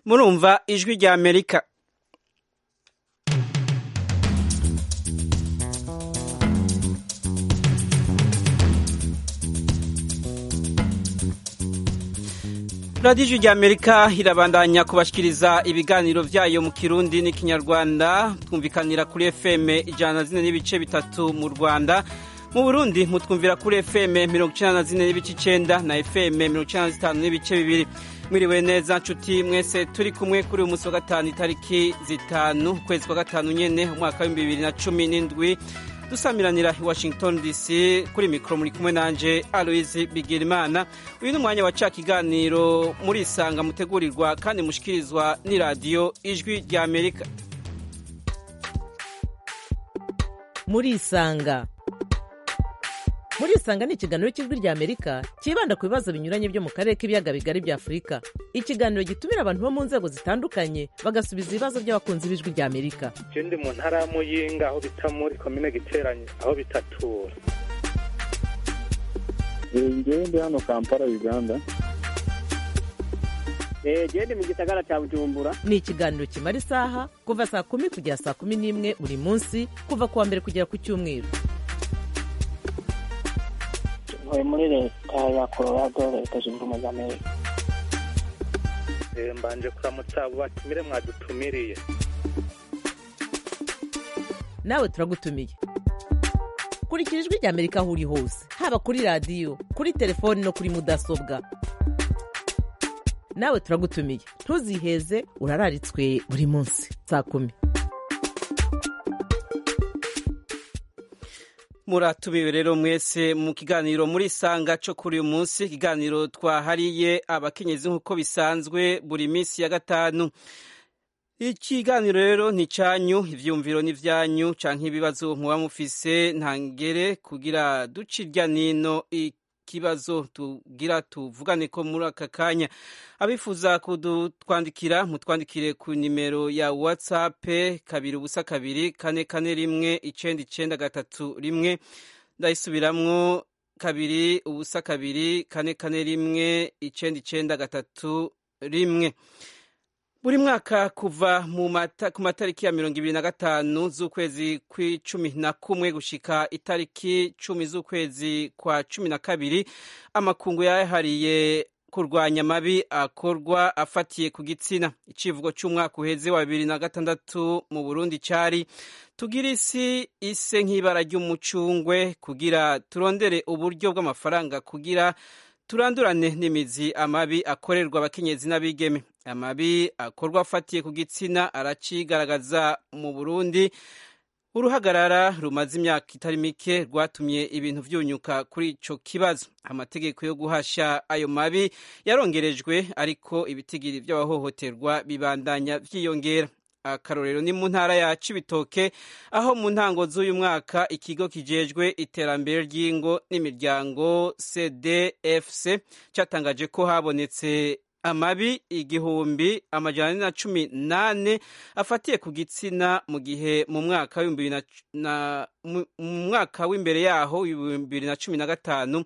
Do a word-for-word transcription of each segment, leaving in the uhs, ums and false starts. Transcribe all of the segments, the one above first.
murumva ijwi rya Amerika. radiyo ijwi rya Amerika irabandanya kubashikiriza ibiganiro vyayo mu Kirundi n'ikinyarwanda, twumvikanira kuri F M ijana na zine n'ibice bitatu mu Rwanda. Mu Burundi mutwumvira kuri F M mirongo icenda na zine n'ibice icenda na F M mirongo icenda na zitanu n'ibice bibiri. Mwiriwe neza nshuti mwese, turi kumwe kuri uyu munsi wa gatanu itariki zitanu ukwezi kwa gatanu nyene umwaka w'ibihumbi bibiri na cumi n'indwi, dusamiranira i Washington D C. Kuri mikro muri kumwe nanje Aloise Bigirimana. Uyu ni umwanya wa ca kiganiro muri isanga mutegurirwa kandi mushikirizwa ni radio ijwi rya Amerika. Muri isanga muri isanga ni ikiganiro cy'ijwi rya Amerika kibanda ku bibazo binyuranye byo mu karere k'ibiyaga bigari bya Afurika. Ikiganiro gitumira abantu bo mu nzego zitandukanye bagasubiza ibibazo by'abakunzi b'ijwi rya Amerika. Je ndi mu ntara ya Muyinga aho bita muri komine Giteranye aho bitatura. Ngewe ndi hano Kampala Uganda. Eh je ndi mu gisagara cya Bujumbura. Ni ikiganiro kimara isaha kuva saa kumi kugera saa kumi n'imwe buri munsi, kuva kuwa mbere kugera ku cyumweru. Ntuye muri leta ya Colorado, leta zunze ubumwe za Amerika. Eh mbanje kuramutsa abo batumire mwadutumiriye. Nawe turagutumiye. Kurikira ijwi rya Amerika aho uri hose, haba kuri radio, kuri telefone no kuri mudasobwa. Nawe turagutumiye, ntuziheze, urararitswe buri munsi saa kumi. Muratumiwe rero mwese mu kiganiro muri isanga cyo kuri uyu munsi. Ikiganiro twahariye abakenyezi nk'uko bisanzwe buri minsi ya gatanu. Ikiganiro rero ni cyanyu, ivyumviro ni vyanyu canke ibibazo muba mufise ntangere kugira ducirya nino ikibazo tugira tuvugane ko muri aka kanya. Abifuza kudutwandikira mutwandikire ku nimero ya WhatsApp kabiri ubusa kabiri kane kane rimwe icenda icenda gatatu rimwe. Ndayisubiramwo kabiri ubusa kabiri kane kane rimwe icenda icenda gatatu rimwe. Buri mwaka kuva mu mata, ku matariki ya mirongo ibiri na gatanu z'ukwezi kw'icumi na kumwe gushika itariki cumi z'ukwezi kwa cumi na kabiri, amakungu yahariye kurwanya amabi akorwa afatiye ku gitsina. Icivugo c'umwaka uheze wa bibiri na gatandatu mu Burundi cari tugira isi ise nk'ibara ry'umucungwe, kugira turondere uburyo bw'amafaranga kugira turandurane n'imizi amabi akorerwa abakenyezi n'abigeme. Amabi akorwa afatiye ku gitsina aracigaragaza mu Burundi. Uruhagarara rumaze imyaka itari mike rwatumye ibintu vyunyuka kuri ico kibazo. Amategeko yo guhasha ayo mabi yarongerejwe, ariko ibitigiri by'abahohoterwa bibandanya vyiyongera. Akarorero ni mu ntara ya Cibitoke, aho mu ntango z'uyu mwaka ikigo kijejwe iterambere ry'ingo n'imiryango C D F C cyatangaje ko habonetse amabi igihumbi amajana ane na cumi nane afatiye ku gitsina, mu gihe mu mwaka w'ibihumbi na mu mwaka w'imbere yaho bibiri na cumi na gatanu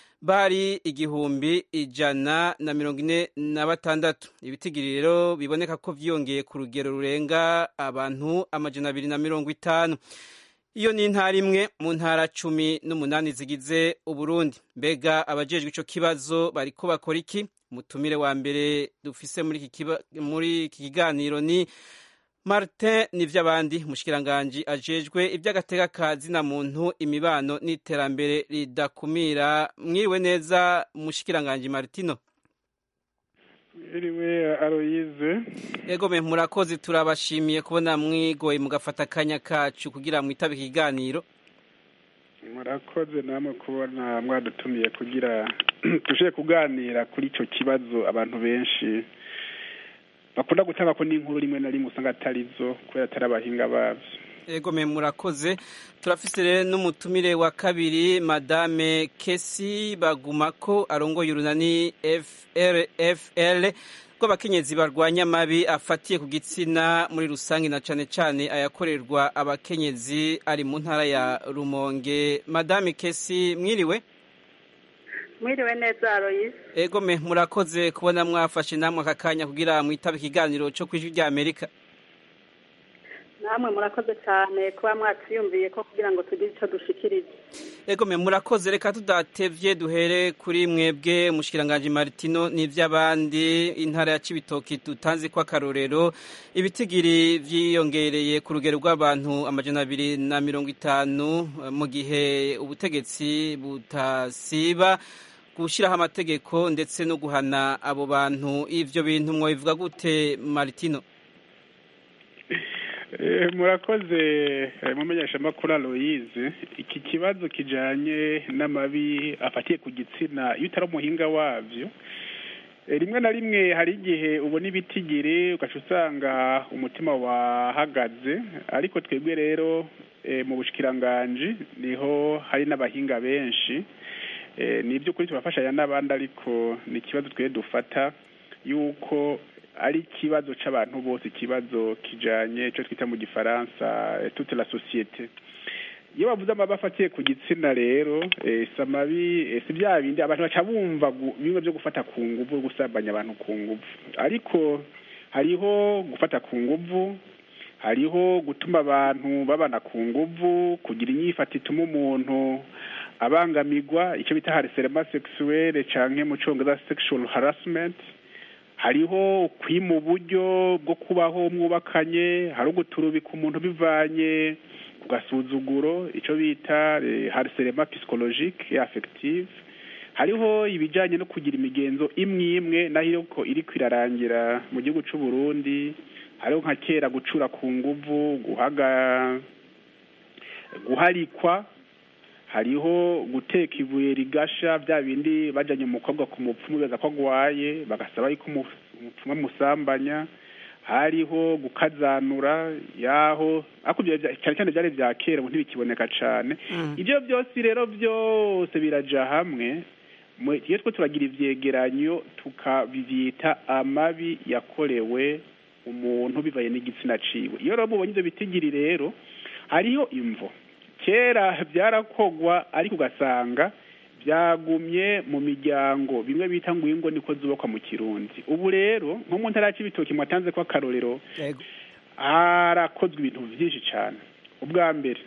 bari igihumbi ijana na mirongo ine na batandatu. Ibitigiri rero biboneka ko vyiyongeye ku rugero rurenga abantu amajana abiri na mirongo itanu. Iyo ni intara imwe mu ntara cumi n'umunani zigize Uburundi. Mbega abajejwe ico kibazo bariko bakora iki? Mutumire wa mbere dufise muri iki muri iki kiganiro ni Martin Nivyabandi, mushikiranganje ajejwe iby'agateka kazi na muntu, imibano n'iterambere ridakumira. Mwiriwe neza mushikiranganje Martino. Iriwe Aloise. Ego me murakoze, turabashimiye kubona mwigoye mugafata akanya kacu kugira mwitabe ikiganiro. Murakoze namwe kubona mwadutumiye kugira tuje kuganira kuri ico kibazo abantu benshi bakunda gutanga ko n'inkuru rimwe na rimwe usanga atarizo kubera atari abahinga bavyo. Ego me murakoze. Turafise rero n'umutumire wa kabiri, Madame Kesi Bagumako, arongoye urunani F R F L rw'abakenyezi barwanya amabi afatiye ku gitsina muri rusange na cane cane ayakorerwa abakenyezi, ari mu ntara ya Rumonge. Madame Kesi mwiriwe. Mwiriwe neza Aloyse. Ego me murakoze kubona mwafashe namwe aka kanya kugira mwitabe ikiganiro cyo kwijwi rya Amerika. Namwe murakoze cyane kuba mwatiyumviye ko kugira ngo tugire icyo dushikirize. Ego me murakoze, reka tudatevye duhere kuri mwebwe mushikiranganje Martino n'ivy'abandi intara ya Cibitoki tutanze kwa karorero ibitigiri vyiyongereye ku rugero rw'abantu amajana abiri na mirongo itanu mu gihe ubutegetsi butasiba gushiraho amategeko ndetse no guhana abo bantu. Ivyo bintu mwo bivuga gute Martino? murakoze mumenyesha makuru Aloyse. Iki kibazo kijanye n'amabi afatiye ku gitsina iyo utari umuhinga wavyo, rimwe na rimwe hari igihe ubona ibitigiri ugaca usanga umutima wahagaze, ariko twebwe rero mu bushikiranganje niho hari n'abahinga benshi, ni iby'ukuri tubafashanya n'abandi, ariko ni ikibazo twe dufata yuko ari ikibazo c'abantu bose, ikibazo kijanye cyo twita mu gifaransa toute la société. Iyo bavuze amabi afatiye ku gitsina rero samabi si bya bindi abantu baca bumva bimwe byo gufata ku nguvu, gusambanya abantu ku nguvu, ariko hariho gufata ku nguvu, hariho gutuma abantu babana ku nguvu, kugira inyifata ituma umuntu abangamirwa, icyo bita harcèlement sexuel canke mu congereza sexual harassment. Hariho kwima uburyo bwo kubaho mwubakanye, hari uguturubika umuntu bivanye ku gasuzuguro, icyo bita harcèlement psychologique et affective. Hariho ibijanye no kugira imigenzo imwe imwe naho ko iri kwirarangira mu gihugu cy'u Burundi. Hariho nka kera gucura ku nguvu, guhaga guharikwa, hariho guteka ibuye rigasha, bya bindi bajanye umukobwa ku mupfumu beza ko agwaye bagasaba yuko umupfumu amusambanya. Hariho gukazanura yaho akubye cyane cyane byari bya kera ubu ntibikiboneka cyane. Ibyo byose rero byose biraja hamwe, iyo twe turagira ivyegeranyo tukabivyita amabi yakorewe umuntu bivaye n'igitsina ciwe. Iyo rero mubonye ivyo bitigiri rero hariho imvo. Kera byarakogwa ariko ugasanga byagumye mu miryango, bimwe bita ngo ingo niko zubakwa mu Kirundi. Ubu rero nko mu ntara y'Ibitoki mwatanze kwa karorero harakozwe ibintu byinshi cyane. Ubwa mbere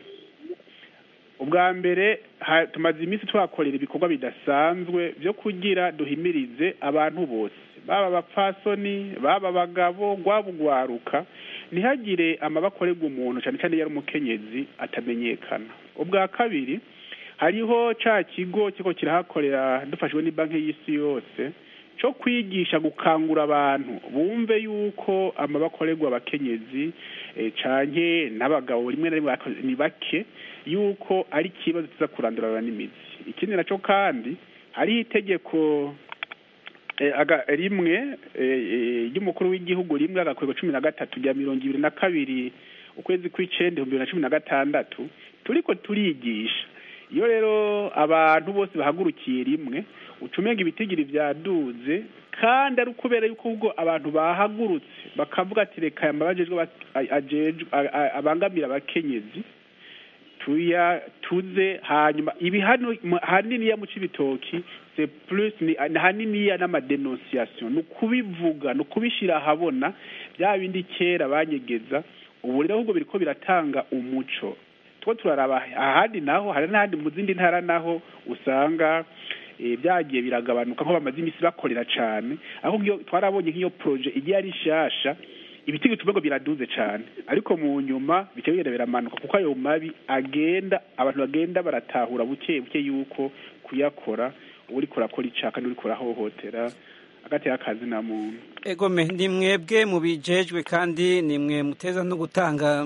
ubwa mbere tumaze iminsi twakorera ibikorwa bidasanzwe byo kugira duhimirize abantu bose, baba abapfasoni baba abagabo gwabugwaruka, ntihagire amabakorerwa umuntu cyane cyane yari umukenyezi atamenyekana. Ubwa kabiri hariho ca kigo kiko kirahakorera dufashwe ni banki y'isi yose cyo kwigisha gukangura abantu bumve yuko amabakorerwa abakenyezi e, canke n'abagabo rimwe na rimwe ni bake, yuko ari kibazo tuza kurandurana n'imizi. Ikindi naco kandi hari itegeko e, aga rimwe ry'umukuru e, e, w'igihugu rimwe agakwego cumi na gatatu rya mirongo ibiri na kabiri ukwezi kw'icenda ibihumbi bibiri na cumi na gatandatu turiko turigisha. Iyo rero abantu bose bahagurukiye rimwe ucumenga ibitigiri vyaduze, kandi ari kubera yuko ubwo abantu bahagurutse bakavuga ati reka amabajejwe abangamira abakenyezi tuya tuze, hanyuma ibi hano hanini ya mu Cibitoki c'est plus ni hanini ya n'amadenonciation no kubivuga no kubishira habona bya bindi kera banyegeza. Ubu rero ahubwo biriko biratanga umuco. Two turaraba ahandi naho hari n'ahandi mu zindi ntara naho usanga e, byagiye biragabanuka nko bamaze imisi bakorera cyane, aho ngiyo twarabonye nk'iyo projet igiye ari shasha ibitigi tumengo biraduze cyane, ariko mu nyuma bice bigenda biramanuka kuko ayo mabi agenda abantu bagenda baratahura buke buke yuko kuyakora uri kurakora icaka n'uri kurahohotera agati akazi na muntu. Ego me ndi mwebwe mubijejwe kandi ni mwe muteza no gutanga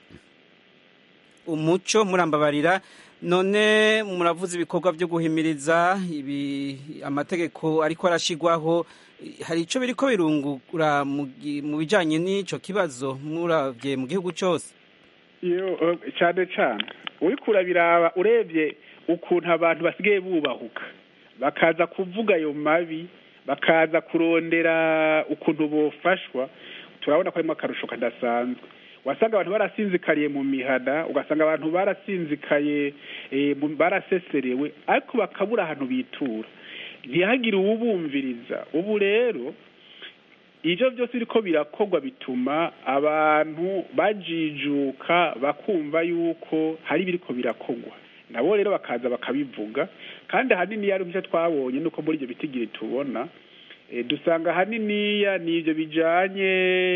umuco murambabarira. None muravuze ibikorwa byo guhimiriza ibi amategeko ariko arashigwaho, hari ico biriko birungura mu bijanye n'ico kibazo muravye mu gihugu cyose? Iyo cyane cyane uri kurabiraba urebye ukuntu abantu basigaye bubahuka bakaza kuvuga ayo mabi, bakaza kurondera ukuntu bofashwa, turabona ko harimo akarusho kadasanzwe. wasanga abantu barasinzikariye mu mihana ugasanga abantu barasinzikaye baraseserewe ariko bakabura ahantu bitura ntihagire uwubumviriza ubu rero ibyo byose biriko birakorwa bituma abantu bajijuka bakumva yuko hari biriko birakorwa nabo rero bakaza bakabivuga kandi ahanini yari ivyo twabonye nuko muri ibyo bitigiri tubona e, dusanga ahaniniya n'ivyo bijanye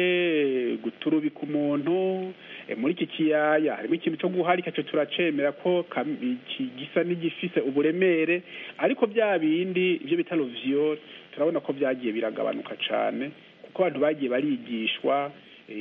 guturubika umuntu e, muri iki kiyaya harimo ikintu cyo guharika cyo turacemera ko gisa n'igifise uburemere ariko bya bindi ivyo bitaro viol turabona ko byagiye biragabanuka cane kuko abantu bagiye barigishwa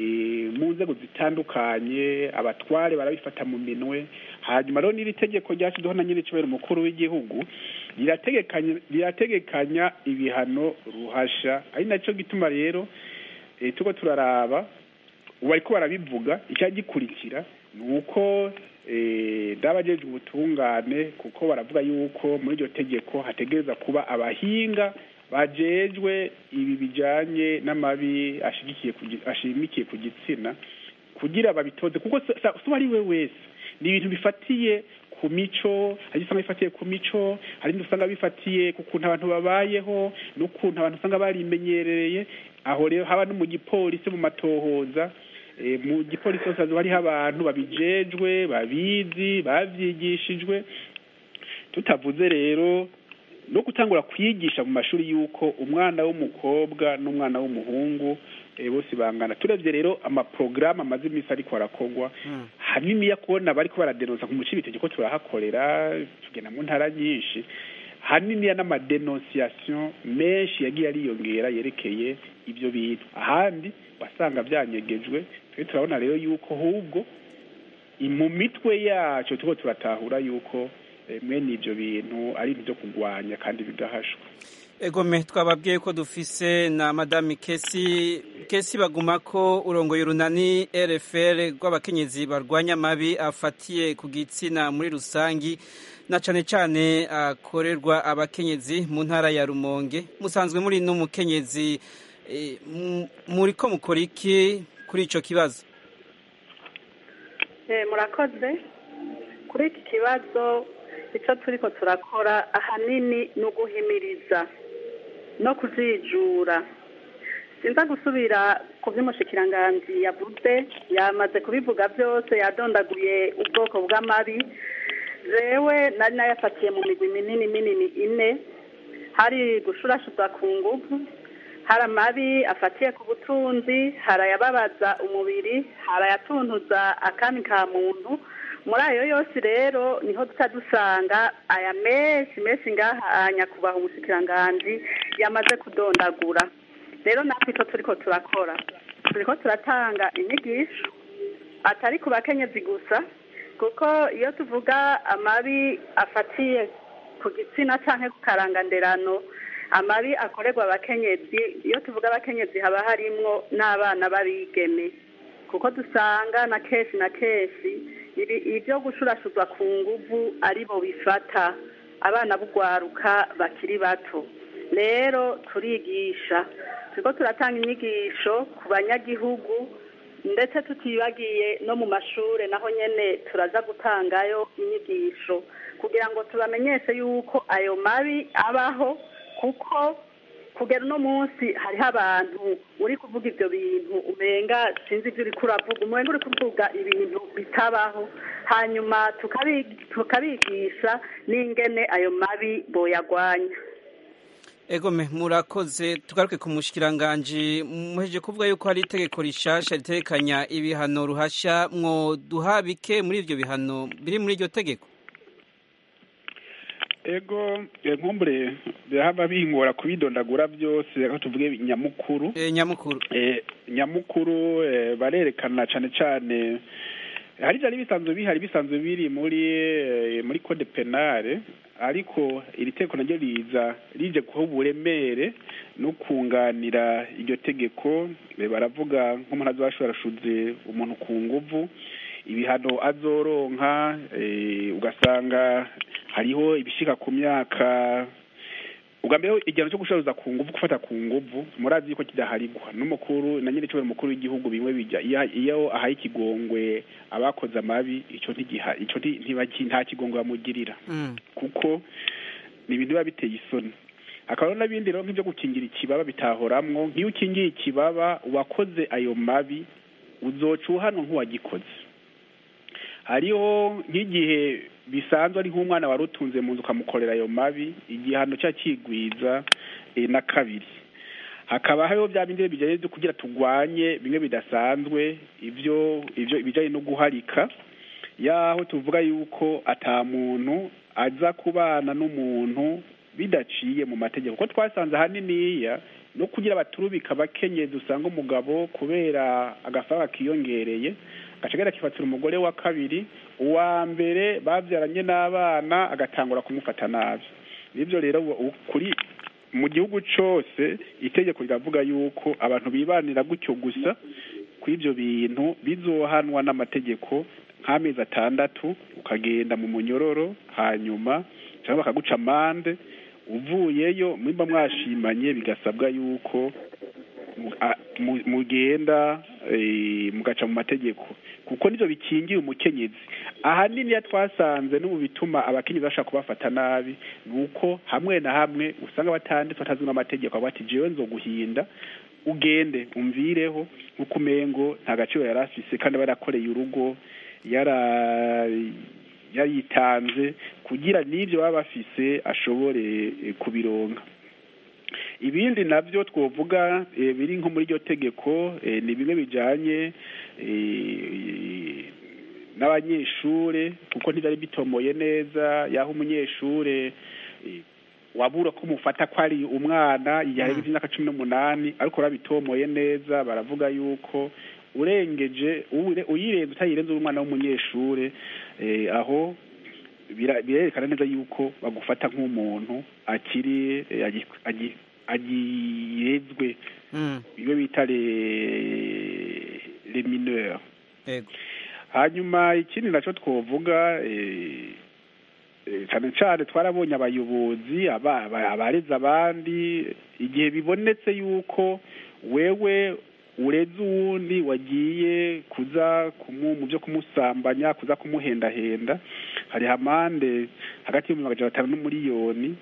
mu nzego zitandukanye abatware barabifata mu minwe hanyuma rero n'iri tegeko ryashyizweho na nyir'icubahiro umukuru w'igihugu rirategekanya rirategekanya ibihano ruhasha ari nacyo gituma rero tuko turaraba ubu ariko barabivuga icyagikurikira ni uko ndabajejwe ubutungane kuko baravuga yuko muri iryo tegeko hategereza kuba abahinga bajejwe ibi bijanye n'amabi ashigikiye ashimikiye ku gitsina kugira babitoze kuko so ari we wese ni ibintu bifatiye ku mico hari usanga bifatiye ku mico hari n'usanga bifatiye ku kuntu abantu babayeho n'ukuntu abantu usanga barimenyereye aho rero haba no mu gipolisi mu matohoza mu gipolisi hose hariho abantu babijejwe babizi bavyigishijwe tutavuze rero no gutangura kwigisha mu mashuri yuko umwana w'umukobwa n'umwana w'umuhungu e, bose bangana turavye rero amaprograma amaze imisi ariko arakogwa hmm. hanini ya kubona bariko baradenonsa ku mucibite ko turahakorera tugena mu ntara nyinshi hanini ya n'amadenunciation menshi yagiye ariyongera yerekeye ibyo bintu ahandi wasanga byanyegejwe twe turabona rero yuko hubwo mu mitwe yacu tuko turatahura yuko mwene ibyo bintu ari ibyo kugwanya kandi bigahashwa egome twababwiye ko dufise na madame Kesi Kesi baguma ko urongoye urunani R F L rw'abakenyezi barwanya mabi afatiye ku gitsina muri rusangi na cane cane akorerwa abakenyezi mu ntara ya Rumonge musanzwe muri n'umukenyezi e, muri ko mukora iki kuri ico kibazo eh murakoze kuri iki kibazo icyo turiko turakora ahanini ni uguhimiriza no kujijura sinza gusubira ku by'umushikiranganji yavuze yamaze kubivuga byose yadondaguye ubwoko bw'amabi jewe nari nayafatiye mu migwi minini minini ine hari gushurashuza ku nguvu hari amabi afatiye ku butunzi hari ayababaza umubiri hari ayatuntuza akami ka muntu muri ayo yose rero niho duca dusanga aya menshi menshi ngaha nyakubahwa umushikiranganji yamaze kudondagura rero natwe icyo turiko turakora turiko turatanga inyigisho atari ku bakenyezi gusa kuko iyo tuvuga amabi afatiye ku gitsina canke ku karanganderano amabi akorerwa abakenyezi iyo tuvuga abakenyezi haba harimwo n'abana babigeme kuko dusanga na kenshi na kenshi ibyo gushurashuzwa ku nguvu aribo bifata abana bugwaruka bakiri bato rero turigisha turiko turatanga inyigisho ku banyagihugu ndetse tutibagiye no mu mashure naho nyene turaza gutangayo inyigisho kugira ngo tubamenyeshe yuko ayo mabi abaho kuko kugera uno munsi hariho abantu uri kuvuga ibyo bintu umenga sinzi ibyo uri kuravuga umenga uri kuvuga ibintu bitabaho hanyuma tukabigisha n'ingene ayo mabi boyagwanya egome murakoze tugaruke ku mushikiranganji muheje kuvuga yuko hari itegeko rishasha riterekanya ibihano ruhasha mwo duhabike muri ivyo bihano biri muri iryo tegeko ego nkumbure birahava bingora kubidondagura byose aho tuvuge nyamukuru eh nyamukuru eh nyamukuru eh, barerekana cane cane hari jari bisanzwe bihari bisanzwe biri muri eh, muri code penale ariko iri teko naryo riza rije kuho uburemere no kunganira iryo tegeko baravuga nk'umuntu azashorashuze umuntu ku nguvu ibihano azoronka e, ugasanga hariho ibishika ku myaka ubwa mbere igihano cyo gusharuza ku nguvu gufata ku nguvu murazi yuko kidaharigwa n'umukuru na nyine cyo mukuru w'igihugu bimwe bijya iyo ahaye ikigongwe abakoze amabi ico ntigiha ico ntibaki nta kigongwe bamugirira mm. kuko ni ibintu biba biteye isoni akaba n'abindi rero nk'ibyo gukingira ikibaba bitahoramwo nk'iyo ukingiye ikibaba uwakoze ayo mabi uzocuhanwa nk'uwagikoze hariho nk'igihe bisanzwe ari nk'umwana warutunze mu nzu ukamukorera ayo mabi igihano cya kigwiza e, na kabiri hakaba hariho bya bindi bijanye byo kugira tugwanye bimwe bidasanzwe ivyo ivyo bijanye no guharika yaho tuvuga yuko ata muntu aza kubana n'umuntu bidaciye mu mategeko ko twasanze haniniya no kugira baturubika bakenyezi usanga umugabo kubera agafaranga kiyongereye gacagera kifatira umugore wa kabiri uwa mbere bavyaranye n'abana agatangura kumufata nabi nivyo rero kuri mu gihugu cose itegeko riravuga yuko abantu bibanira gutyo gusa kw'ivyo bintu bizohanwa n'amategeko nk'amezi atandatu ukagenda mu munyororo hanyuma cyangwa bakaguca amande uvuyeyo mwimba mwashimanye bigasabwa yuko mugenda mugaca mu mategeko kuko nivyo bikingiye umukenyezi ahanini ya twasanze no mu bituma abakenyezi bashaka kubafata nabi nuko hamwe na hamwe usanga batanditswe atazi n'amategeko abati jewe nzoguhinda ugende umvireho nkuko umengo nta gaciro yari afise kandi barakoreye urugo yara yayitanze kugira n'ibyo baba bafise ashobore kubironka ibindi navyo twovuga e, biri nko muri ryo tegeko e, ni bimwe bijanye e, n'abanyeshure kuko ntivyari bitomoye neza yaho umunyeshure e, wabura ko mufata ko ari umwana yahereje imyaka cumi n'umunani ariko urabitomoye neza baravuga yuko urengeje uyirenze utayirenze umwana w'umunyeshure eh, aho birerekana neza yuko bagufata nk'umuntu akiri eh, agirezwe mm. iyo bita les mineurs yego hanyuma ikindi naco twovuga eh, cyane cyane twarabonye abayobozi abareza abandi igihe bibonetse yuko wewe ureze uwundi wagiye kuza mu byo kumusambanya kuza kumuhendahenda hari amande hagati y'ibihumbi magana atanu n'umuriyoni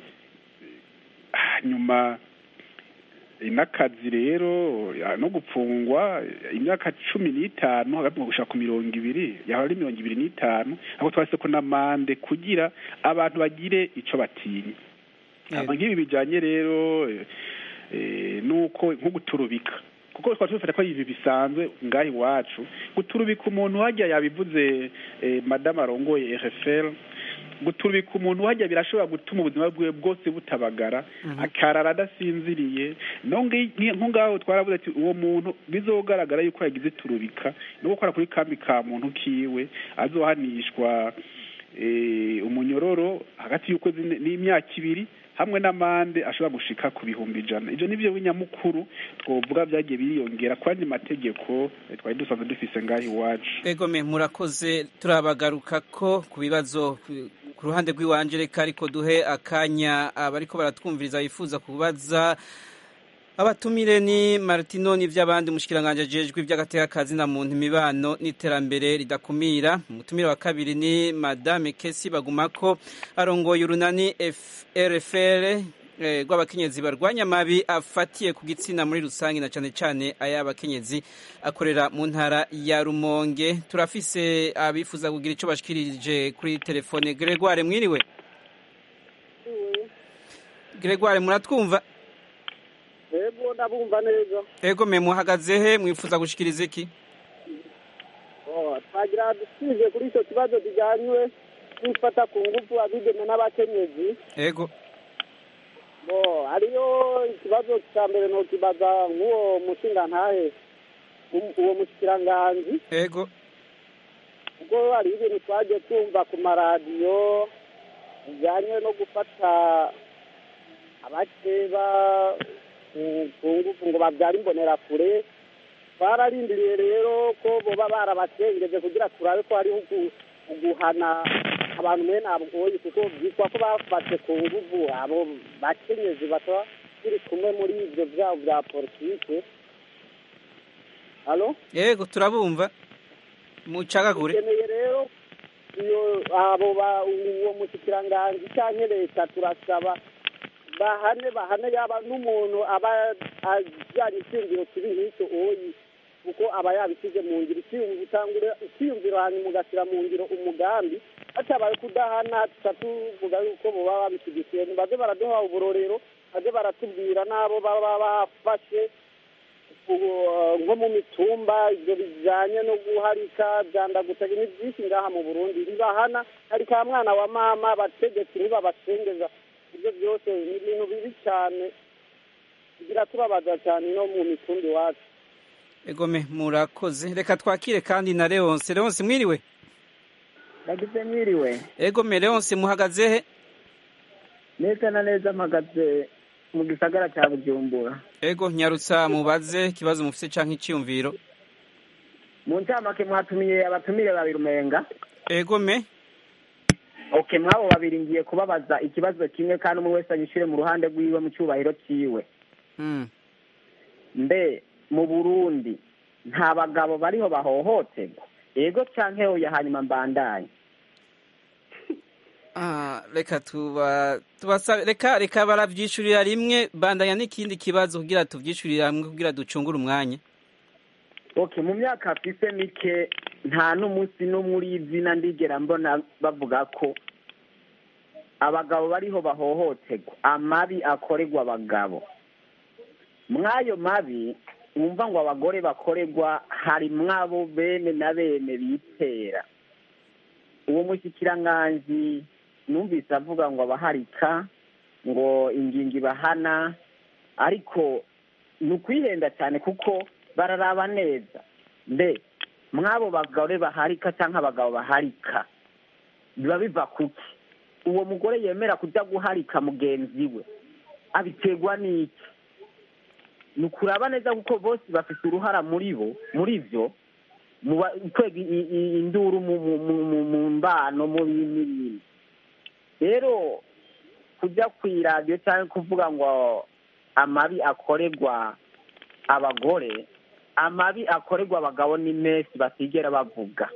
nyuma n'akazi rero no gupfungwa imyaka cumi n'itanu hagati mu gushaka ku mirongo ibiri yahora ari mirongo ibiri n'itanu aho twase ko n'amande kugira abantu bagire ico batinya aba nk'ibi bijanye rero nuko nko guturubika kuko twari tufata ko ibi bisanzwe ngahi wacu guturubika umuntu hajya yabivuze eh, madame arongoye R F L guturubika umuntu hajya birashobora gutuma ubuzima bwe bwose butabagara mm-hmm. akarara adasinziriye nko ngaho twaravuze ati uwo muntu bizogaragara yuko yagize turubika no gukora kuri kambi ka muntu kiwe azohanishwa eh, umunyororo hagati y'uko n'imyaka ibiri hamwe n'amande ashobora gushika ku bihumbi ijana ivyo nivyo binyamukuru twovuga byagiye biriyongera kwandi mategeko twari dusanzwe dufise ngahi iwacu ego me murakoze turabagaruka ko ku bibazo ku ruhande rw'iwanje reka ariko duhe akanya abariko baratwumviriza bifuza kubaza abatumire ni Martino n'ivy'abandi mushikiranganje ajejwe ivy'agateka na muntu imibano n'iterambere ridakumira umutumire wa kabiri ni Madame Kesi Bagumako arongoye urunani R F L rw'abakenyezi barwanya mabi afatiye ku gitsina muri rusangi na cane cane ay'abakenyezi akorera mu ntara ya Rumonge turafise abifuza kugira ico bashikirije kuri telefone Gregoire mwiriwe Gregoire muratwumva Ego ndabumva neza. Ego me muhagaze he mwifuza gushikiriza iki? Oh, twagira dusije kuri ico kibazo dijanywe n'ifata ku ngufu abigeme n'abakenyezi. Ego. Bo, ariyo ikibazo cya mbere no kibaza nk'uwo mushinga ntahe uwo mushikiranganje. Ego. Ubwo ari ibintu twaje twumva ku maradiyo bijanye no gufata abakeba kungufu ngo babyara imbonera kure bararindiriye rero ko boba barabatengeje kugira turabe ko ari uguhana abantu mwe ntabwoye kuko byitwa ko bafashe ku nguvu abo bakenyezi bataba turi kumwe muri ibyo byabo bya politike. Halo? Yego turabumva. Mucagagure. Dukeneye rero iyo abo ba uwo mushikiranganji cyangwa leta turasaba bahane bahane yaba n'umuntu aba ajyanye icyumviro kiri nk'icyo oyi kuko aba yabisize mu ngiro icyumviro icyumviro hanyuma ugashyira mu ngiro umugambi atabaye kudahana tuvuga yuko bo baba babishyigikiye baze baraduha uburorero baze baratubwira n'abo baba bafashe nko mu mitumba ibyo bijyanye no guharika byandagutse ni byinshi ngaha mu Burundi ribahana hari ka mwana wa mama bategetsi ntibabashengeza ibyo byose ni ibintu bibi cyane bigira turabaza cyane no mu mitumba iwacu. Egome murakoze reka twakire kandi na Leonce. Leonce mwiriwe? Nagize mwiriwe. Egome Leonce muhagaze he? Neza na neza mpagaze mu gisagara cya Bujumbura. Ego nyarutsa mubaze kibazo mufite canke iciyumviro. Mu ncamake mwatumiye abatumire babiri umenga. Egome. Okay, mwabo babiri ngiye kubabaza ikibazo kimwe kandi umwe wese anyishyure mu ruhande rwiwe mu cyubahiro ciwe. Mm. Mbe mu Burundi nta bagabo bariho bahohoterwa? Ego canke oya hanyuma mbandanye. Ah, reka tuba tubasa reka reka baravyishurira rimwe bandanya n'ikindi kibazo kugira tuvyishurira hamwe kugira ducungure umwanya. Okay, mu myaka afise mike nta n'umunsi no muri izina ndigera mbona bavuga ko abagabo bariho bahohoterwa amabi akorerwa abagabo. Mwayo mabi wumva ngo abagore bakorerwa hari mwabo bene na bene bitera. Uwo mushikiranganji numvise avuga ngo abaharika ngo ingingi bahana ariko nukwihenda cyane kuko bararaba neza. Mbe mwabo bagore baharika cyangwa abagabo baharika biba biva kuki? Uwo mugore yemera kujya guharika mugenzi we abiterwa n'iki? Nukuraba neza kuko bose bafite uruhara muri bo muri byo kwega induru mu mbano mu bintu. Rero kujya kw'iradiyo cyangwa kuvuga ngo amabi akorerwa abagore amabi akorerwa abagabo ni menshi batigera bavuga.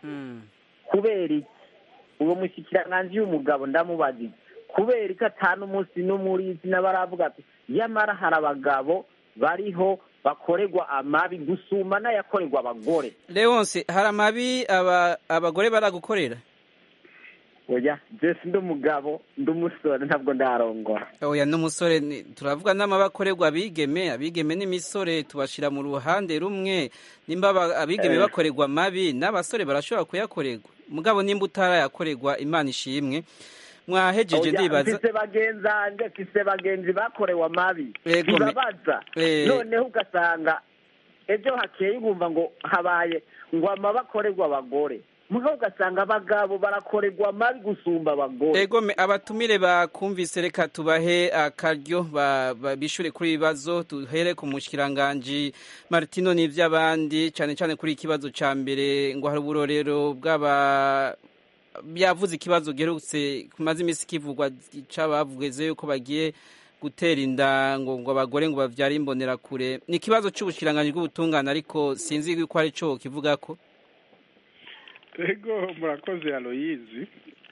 Kubera iki uwo mushikiranganji y'umugabo ndamubaza kubera iki atanu umunsi no muri izina baravuga ati yamara hari abagabo bariho bakorerwa amabi gusuma n'ayakorerwa abagore? Leonce hari amabi aba abagore baragukorera? Oya jesi ndi umugabo ndi umusore ntabwo ndarongora. Oya n'umusore turavuga n'amabakorerwa abigeme abigeme n'imisore tubashira mu ruhande rumwe nimba abigeme eh. bakorerwa amabi n'abasore barashobora kuyakorerwa mugabo nimba utarayakorerwa Imana ishimwe. Mwahejeje ndibaza mfise bagenzanje mfise bagenzi bakorewe amabi bibabaza e... noneho ugasanga ejo hakeye ugumva ngo habaye ngo amabakorerwa abagore mugabo ugasanga abagabo barakorerwa amabi gusumba abagore. Ego abatumire bakumvise reka tubahe akaryo bishure kuri ibibazo tuhere ku mushikiranganji Martino n'ivy'abandi cyane cyane kuri ikibazo ca mbere ngo hari uburorero bw'aba byavuze ikibazo gerutse kumaze imisi kivugwa c'abavugeze yuko bagiye gutera inda ngo ngo abagore ngo bavyara imbonera kure. Ni ikibazo c'ubushiranganje bw'ubutungane ariko sinzi ko ari cyo kivuga ko. Ego murakoze Aloyizi.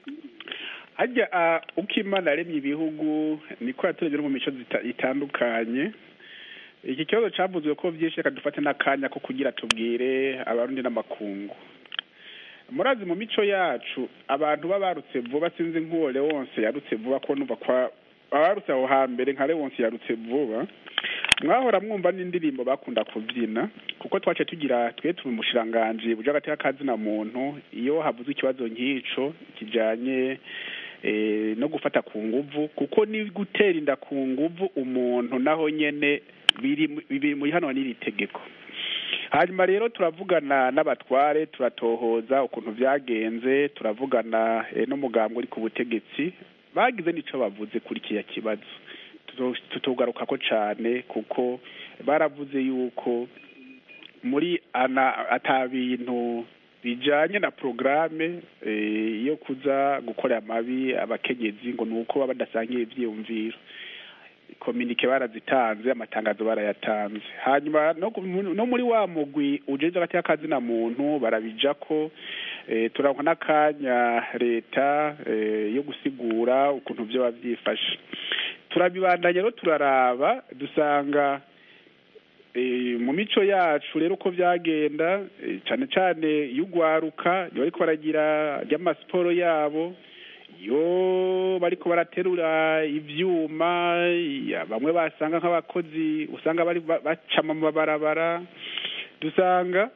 Hajya uko Imana yaremye ibihugu niko yatureze no mu mico itandukanye. Iki kibazo cavuzwe ko vyinshi reka dufate n'akanya ko kugira tubwire abarundi n'amakungu. Murazi mu mico yacu abantu babarutse vuba sinzi nk'uwo Leonce yarutse vuba ko numva kwa abarutse aho hambere nka Leonce yarutse vuba mwahora mwumva n'indirimbo bakunda kubyina kuko twace tugira twe turi umushiranganje buje agateka kazi na muntu iyo havuze ikibazo nk'ico kijanye eh no gufata ku nguvu kuko ni gutera inda ku nguvu umuntu naho nyene biri biri muri hano n'iri tegeko. Hanyuma rero turavugana n'abatware turatohoza ukuntu byagenze turavugana e, n'umugambwe uri ku butegetsi bagize nico bavuze kuri kiya kibazo tutugaruka ko cyane kuko baravuze yuko muri ana atabintu bijanye na programme yo kuza gukora amabi abakenyezi ngo nuko baba badasangiye ivyiyumviro. Kominike barazitanze, amatangazo barayatanze. Hanyuma no, no muri wa mugwi ujeje hagati y'akazi na muntu barabijako. E, turanka n'akanya leta e, yo gusigura ukuntu byo bavyifashe. Turabibandanya rero turaraba dusanga e, mu mico yacu rero uko vyagenda e, cane cane y'ugwaruka yo ariko baragira y'amasiporo yabo yo bariko baraterura ivyuma, bamwe basanga nk'abakozi usanga bari bacama mu mabarabara. Dusanga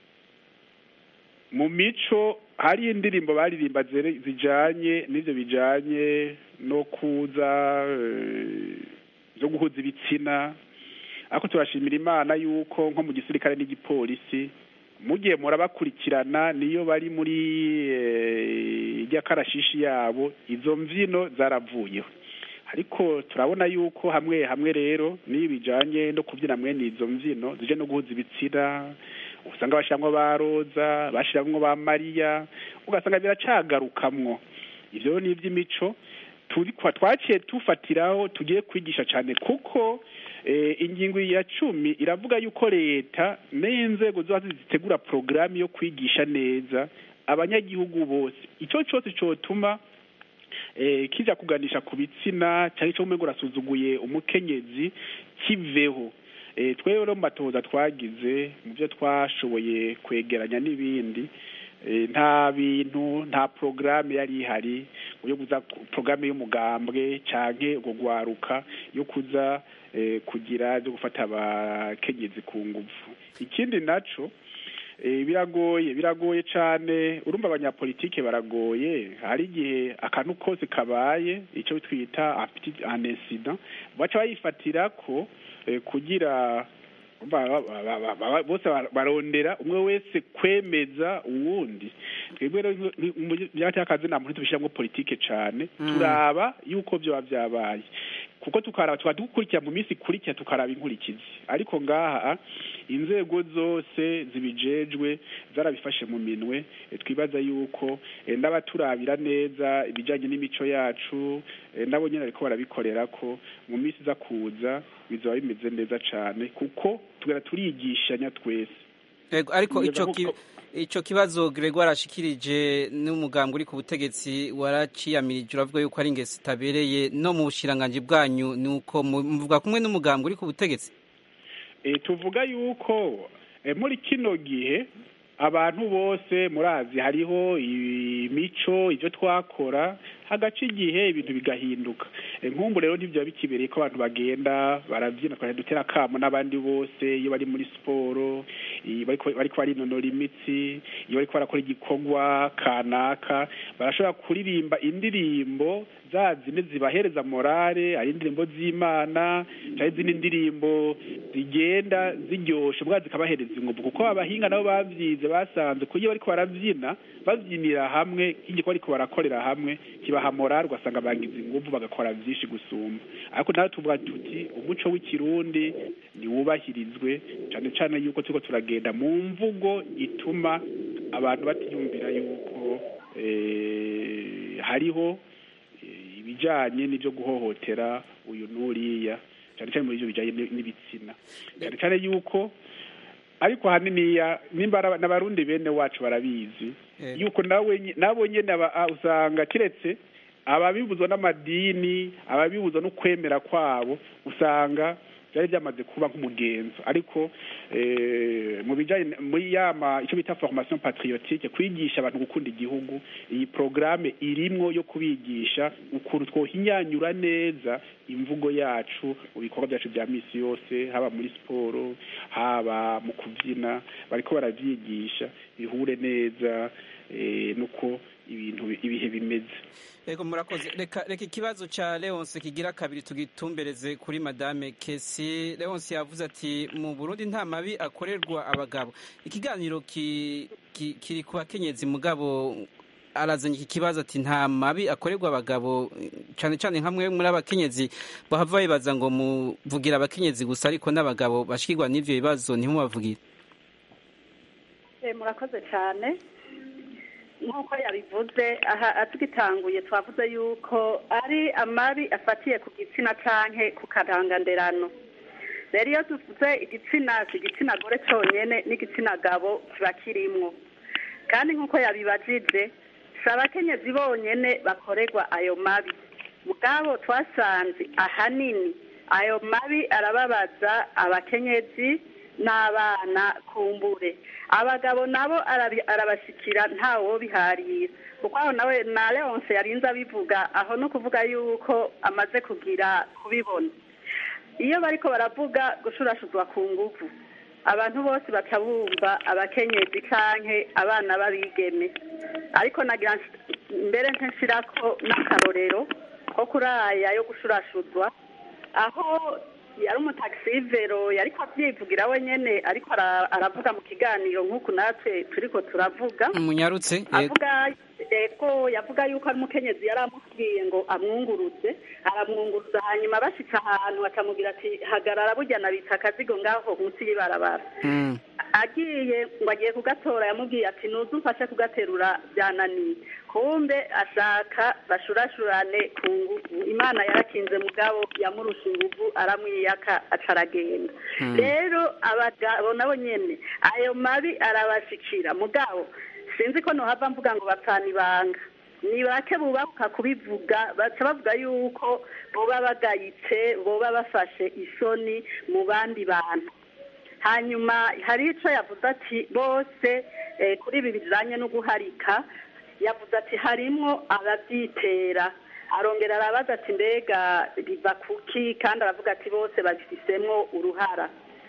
mu mico hari indirimbo baririmba zijanye n'ivyo bijanye no kuza zo guhuza ibitsina, ariko turashimira Imana yuko nko mu gisirikare n'igipolisi mugiye murabakurikirana niyo bari muri ijya karashishi yabo izo mvino zaravuyeho. Ariko turabona yuko hamwe hamwe rero n'ibijanye no kubyina mwene izo mvino zije no guhuza ibitsina, usanga bashiramwo baroza, bashiramwo ba Mariya, ugasanga biracagarukamwo. Ivyo ni ivy'imico turi kwa twaciye tufatiraho tugiye kwigisha cyane, kuko eh, ingingo ya cumi iravuga yuko leta n'inzego zose zitegura programme yo kwigisha neza abanyagihugu bose. Ico cyose cyotuma eh, kija kuganisha ku bitsina cyangwa cyo umengo rasuzuguye umukenyezi kiveho. E, twebwe rero mu matoza twagize mu byo twashoboye kwegeranya n'ibindi, e, nta bintu nta programme yari ihari yo kuza programme y'umugambwe canke ugo gwaruka yo kuza e, kugira byo gufata abakenyezi ku nguvu. Ikindi naco e, biragoye biragoye cane, urumva abanyapolitike baragoye. Hari igihe akantu kose kabaye ico twita un incident baca bayifatira ko kugira bose barondera umwe wese kwemeza uwundi. Twebwe rero byatakaze nta muntu tubishyiramo politike cyane, turaba yuko byo byabaye, kuko tukaraba tukadukurikira mu minsi ikurikira tukaraba inkurikizi. Ariko ngaha inzego zose zibijejwe zarabifashe mu minwe. Twibaza yuko n'abaturabira neza ibijanye n'imico yacu nabo nyene ariko barabikorera ko mu minsi za kuza bizoba bimeze neza cyane, kuko tugera turigishanya twese. Ariko ico ki ico kibazo Gregoire arashikirije n'umugambwe uri ku butegetsi waraciyamirije uravuga yuko ari ingese tabereye no mu bushiranganje bwanyu, nuko muvuga kumwe n'umugambwe uri ku butegetsi. E, tuvuga yuko e, muri kino gihe abantu bose murazi hariho imico ivyo twakora hagaca igihe ibintu bigahinduka. E, nkumbu rero ntivyo bikibereye ko abantu bagenda baravyina kwa dutera kamo n'abandi bose iyo bari muri siporo, bariko bariko barinonora imitsi, iyo bariko barakora igikorwa kanaka barashobora kuririmba indirimbo zazine zibahereza morale, ari indirimbo z'Imana cyangwa izindi ndirimbo zigenda ziryoshe bwa zikabahereza ingufu, kuko abahinga nabo bavyize basanze ko iyo bariko baravyina bavyinira hamwe igikorwa ariko barakorera hamwe kibaha morale, ugasanga bangiza ingufu bagakora vyinshi gusumba. Ariko nawe tuvuga tuti umuco w'ikirundi ni wubahirizwe cyane cyane yuko tuko turagenda mu mvugo ituma abantu batiyumvira yuko eh, hariho ibijanye n'ibyo guhohotera uyu nuriya, cyane cyane muri ibyo bijanye n'ibitsina, cyane cyane yuko ariko hanini ya nimba n'abarundi bene wacu barabizi yeah. yuko nawe nabo nyene usanga kiretse ababibuzwa n'amadini, ababibuzwa no kwemera kwabo, usanga byari byamaze kuba nk'umugenzo. Ariko eh, mu bijanye muri yama icyo bita formation patriotique, kwigisha abantu gukunda igihugu, iyi programme irimwo yo kubigisha ukuntu twohinyanyura neza imvugo yacu mu bikorwa byacu bya misi yose, haba muri siporo haba mu kubyina, bariko baravyigisha bihure neza eh, nuko ibintu ibihe bimeze. Ego murakoze. Reka reka ikibazo ca Leonce kigira kabiri tugitumbereze kuri Madame Kesi. Leonce yavuze ati mu Burundi nta mabi akorerwa abagabo. Ikiganiro ki, ki, kiri ku bakenyezi mugabo arazanye iki kibazo ati nta mabi akorerwa abagabo, cyane cyane nkamwe muri abakenyezi bahava bibaza ngo muvugira abakenyezi gusa ariko n'abagabo bashikirwa n'ivyo bibazo ntimubavugire. Eh murakoze cyane. nk'uko yabivuze aha tugitanguye twavuze yuko ari amabi afatiye ku gitsina canke ku karanganderano. Rero iyo tuvuze igitsina si igitsina gore cyonyine n'igitsina gabo kiba kirimwo, kandi nk'uko yabibajije si abakenyezi bonyene bakorerwa ayo mabi, mugabo twasanze ahanini ayo mabi arababaza abakenyezi n'abana kumbure, abagabo nabo arabashikira ntawo biharira, kuko aho nawe na Leonce yarinze abivuga aho no kuvuga yuko amaze kugira kubibona. Iyo bariko baravuga gushurashuzwa ku nguvu, abantu bose baca bumva abakenyezi canke abana babigeme, ariko nagira mbere nshirako n'akarorero ko kuraya yo gushurashuzwa, aho yari umutaxivero yariko avyivugira we nyene ariko aravuga mu kiganiro nk'uku natwe turiko turavuga munyarutse avuga eko yavuga yuko ari umukenyezi yari amubwiye ngo amwunguruze, aramwunguruza hanyuma bashitse ahantu akamubwira ati hagarara burya nabitsa akazigo ngaho munsi y'ibarabara. mm. agiye ngo agiye kugatora yamubwiye ati nuze umfashe kugaterura byananiye, kumbe ashaka bashurashurane ku nguvu, Imana yarakinze mugabo yamurusha inguvu aramwiyaka acaragenda. mm. Rero abagabo nabo nyene ayo mabi arabashikira, mugabo sinzi ko nohava mvuga ngo bapfana ibanga, ni bake bubahuka kubivuga, baca bavuga yuko boba bagayitse, boba bafashe isoni mu bandi bantu. Hanyuma hari ico yavuze ati bose eh, kuri ibi bijanye no guharika, yavuze ati harimwo abavyitera, arongera arabaza ati mbega biva kuki, kandi aravuga ati bose babifisemwo uruhara.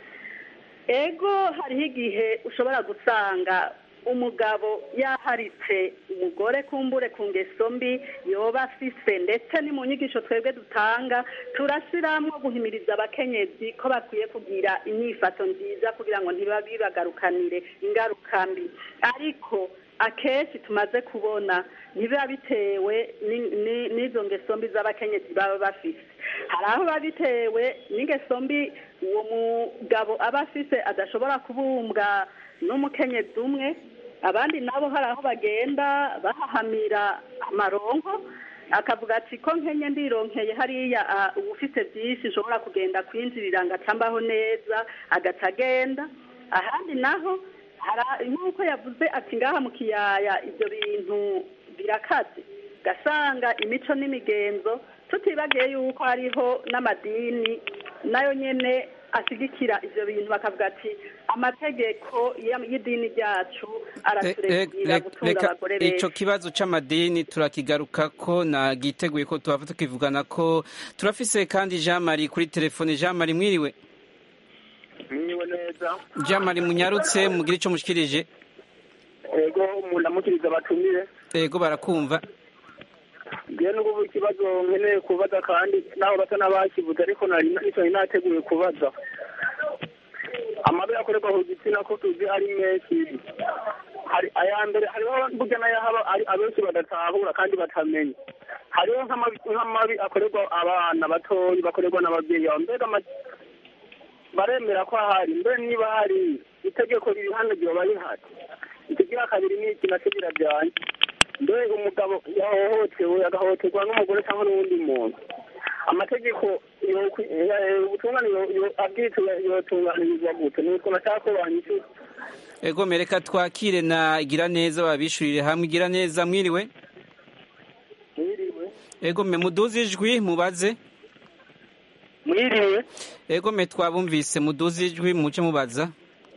Ego hariho igihe ushobora gusanga umugabo yaharitse umugore kumbure ku ngeso mbi yoba afise, ndetse ni mu nyigisho twebwe dutanga turashiramwo guhimiriza abakenyezi ko bakwiye kugira inyifato nziza kugira ngo ntibabibagarukanire ingaruka mbi, ariko akenshi tumaze kubona ntibiba bitewe n'izo ngeso mbi z'abakenyezi baba bafise. Hari aho biba bitewe n'ingeso mbi uwo mugabo aba afise adashobora kubumbwa n'umukenyezi umwe, abandi nabo hari aho bagenda bahahamira amaronko, akavuga ati ko nkenye ndironkeye hariya ubufite byinshi nshobora kugenda kwinjirira ngacambaho neza, agaca agenda. Ahandi naho nk'uko yavuze ati ngaha mu kiyaya ibyo bintu birakaze, gasanga imico n'imigenzo, tutibagiye yuko hariho n'amadini nayo nyene ashigikira ivyo bintu, bakavuga ati amategeko y'idini ryacu araturekurira gutunga abagore benshi. Ico kibazo c'amadini turakigarukako, nagiteguye ko tuhava tukivugana ko. Turafise kandi Jean Marie kuri telefone. Jean Marie mwiriwe? Mwiriwe neza. Jean Marie munyarutse mugire ico mushikirije. Ego umuntu amukiriza batumire. Ego barakumva. Ngiye n'ubu ikibazo nkeneye kubaza kandi naho basa n'abakivuze, ariko nari nari nateguye kubaza. Amabi akorerwa ku gitsina ko tuzi ari menshi, hari aya mbere hariho burya nayo haba ari abenshi badatahura kandi batamenya. Hariho nk'amabi akorerwa abana batoyi bakorerwa n'ababyeyi, mbega baremera ko ahari, mbere niba hari itegeko riri hano ryoba rihari. Ikigira kabiri ni iki nacyo birajyanye, mbere umugabo yahohotewe agahohoterwa n'umugore cyangwa n'uwundi muntu, amategeko ubutungane abwitse yotunganirizwa gute? Nuko nashaka ko banyishyura. Ego mereka twakire na Gira Neza babishurire hamwe. Gira Neza mwiriwe? Mwiriwe. Ego me muduze ijwi mubaze. Mwiriwe. Ego me twabumvise, muduze ijwi muce mubaza.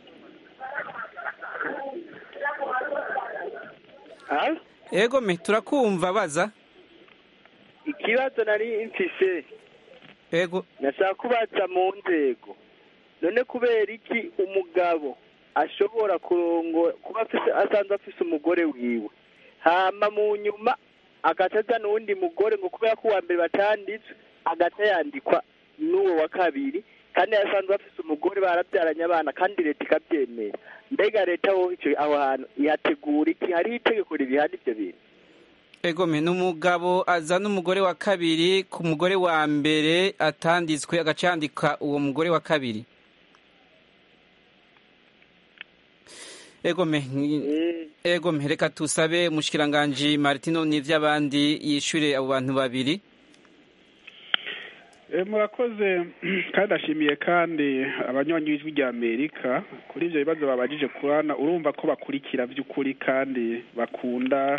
Ah? Ego me turakumva baza. Ikibazo nari mfise. Ego. Nashaka kubaza mu nzego. None kubera iki umugabo ashobora kurongo kuba afise asanzwe afise umugore wiwe, hama mu nyuma agacaza n'uwundi mugore ngo kubera ko uwa mbere batanditse agaca yandikwa n'uwo wa kabiri, kandi yasanzwe afise umugore barabyaranye abana kandi leta ikabyemera? Mbega leta wo ico aho hantu yategura iki? Hari itegeko ribihana ivyo bintu? Ego me n'umugabo aza n'umugore wa kabiri ku mugore wa mbere atanditswe agacandika uwo mugore wa kabiri. Ego me ego mpereka tusabe mushikiranganje Martino n'ivy'abandi yishure abo bantu babiri. E, murakoze kandi ashimiye kandi abanywanyi b'ijwi rya Amerika kuri ivyo bibazo babajije kurana, urumva ko bakurikira vy'ukuri kandi bakunda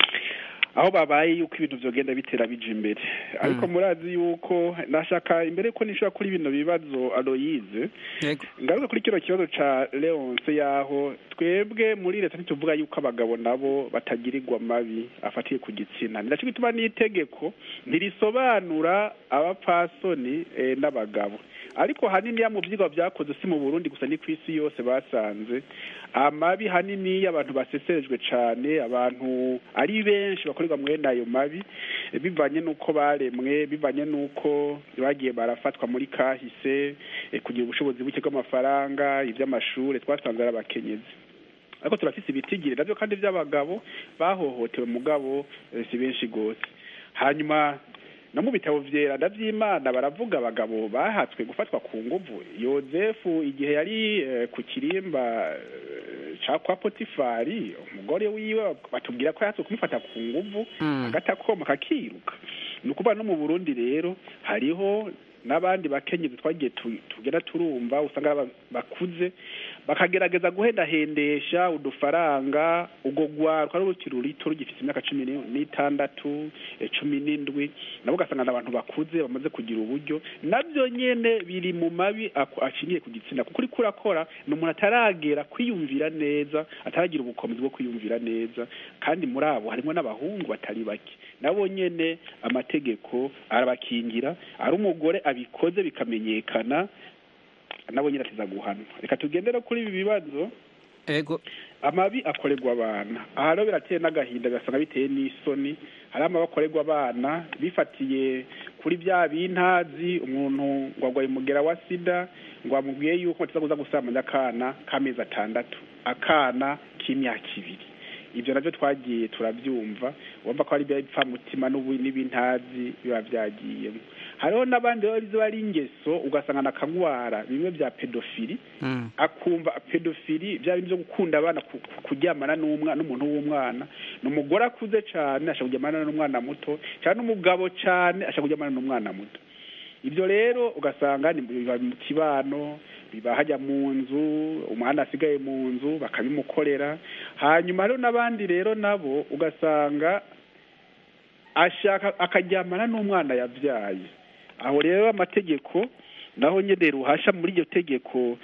aho babaye yuko ibintu vyogenda bitera bija imbere. Ariko murazi yuko nashaka imbere ko nishobora kuri bino bibazo Aloyize ngaruka kuri kino kibazo ca Leonce yaho twebwe muri leta ntituvuga yuko abagabo nabo batagirirwa mabi afatiye ku gitsina. Ndaco bituma n'itegeko ntirisobanura abapfasoni e, n'abagabo, ariko hanini ya mu vyigwa vyakoze si mu Burundi gusa ni kw'isi yose basanze amabi hanini y'abantu baseserejwe cane, abantu ari benshi bakorerwa mwene ayo mabi bivanye nuko baremwe, bivanye nuko bagiye barafatwa muri kahise e, kugira ubushobozi buke bw'amafaranga, ivy'amashure twasanze ari abakenyezi. Ariko turafise ibitigire navyo kandi vy'abagabo bahohotewe mugabo e, si benshi gose. Hanyuma no mu bitabo vyera ndavy'Imana baravuga abagabo bahatswe gufatwa ku nguvu. Yozefu igihe yari eh, ku kirimba eh, ca kwa Potifari umugore wiwe batubwira ko yahatswe kumufata ku nguvu mm. agatakoma kakiruka. Nukuba no mu Burundi rero hariho n'abandi bakenyezi twagiye tugera turumva usanga bakuze bakagerageza guhendahendesha udufaranga ubwo gwarwa rukiri rito rugifite imyaka cumi n'itandatu cumi n'indwi nabo ugasanga abantu bakuze bamaze kugira uburyo nabyo nyene biri mu mabi ashingiye ku gitsina kuko uri kurakora ni umuntu ataragera kwiyumvira neza, ataragira ubukomezi bwo kwiyumvira neza, kandi muri abo harimo n'abahungu batari bake nabo nyene amategeko arabakingira, ari umugore abikoze bikamenyekana nabo nyine atiza guhanwa. Reka tugendera kuri ibi bibazo. Ego amabi akorerwa abana aha rero birateye n'agahinda gasanga biteye n'isoni. Hari amabakorerwa abana bifatiye kuri bya bintazi, umuntu ngo agwaye umugera wa sida ngo amubwiye yuko atiza kuza gusamanya akana k'amezi atandatu, akana k'imyaka ibiri. Ibyo navyo twagiye turabyumva, wumva ko ari bya mutima n'ibintazi biba byagiyemo. Hariho n'abandi bari bari ingeso ugasanga nakagwara bimwe bya pedofili mm. akumva pedofili bya bintu byo gukunda abana kuryamana n'umwana n'umuntu w'umwana, n'umugore akuze cyane ashaka kuryamana n'umwana muto cyane, n'umugabo cyane ashaka kuryamana n'umwana muto. Ibyo rero ugasanga ni biba mu kibano, biba hajya mu nzu, umwana asigaye mu nzu bakabimukorera. Hanyuma hariho n'abandi rero nabo ugasanga ashaka akaryamana n'umwana yabyaye. Aho rero amategeko naho nyene ruhasha muri iryo tegeko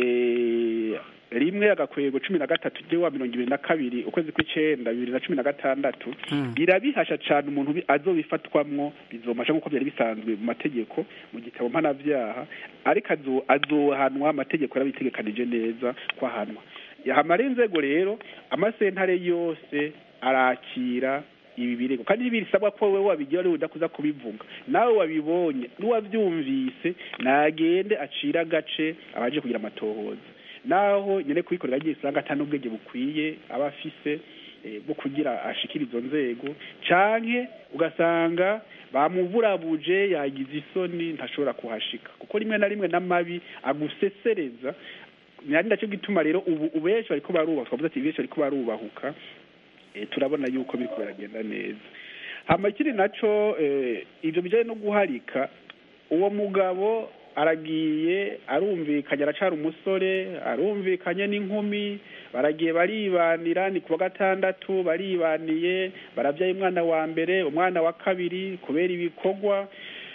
eh rimwe agakwego cumi na gatatu ryo wa mirongo ibiri na kabiri ukwezi kw'icenda bibiri na cumi na gatandatu mm. birabihasha cyane umuntu azobifatwamwo, bizomasha nkuko byari bisanzwe mu mategeko mu gitabo mpanavyaha, ariko azo azohanwa amategeko yarabitegekanije neza kwahanwa. Yahamara inzego rero amasentare yose arakira ibi birego kandi birisabwa ko wewe wabigira ari udakuza kubivuga, nawe wabibonye n'uwavyumvise nagende acira gace abaje kugira amatohoza, naho nyene kubikorera gisanga atanu ubwenge bukwiye abafise e, bwo kugira ashikira izo nzego, canke ugasanga bamuburabuje yagize isoni ntashobora kuhashika kuko rimwe na rimwe n'amabi agusesereza. Nari ndaco gituma rero ubu ubenshi bariko barubahuka, twavuze ati benshi bariko barubahuka, e, turabona yuko biriko biragenda neza. Hama ikindi naco e, ivyo bijanye no guharika, uwo mugabo aragiye arumvikanye aracara umusore, arumvikanye n'inkumi, baragiye baribanira, ni kuwa gatandatu baribaniye, baravyaye umwana wa mbere, umwana wa kabiri, kubera ibikorwa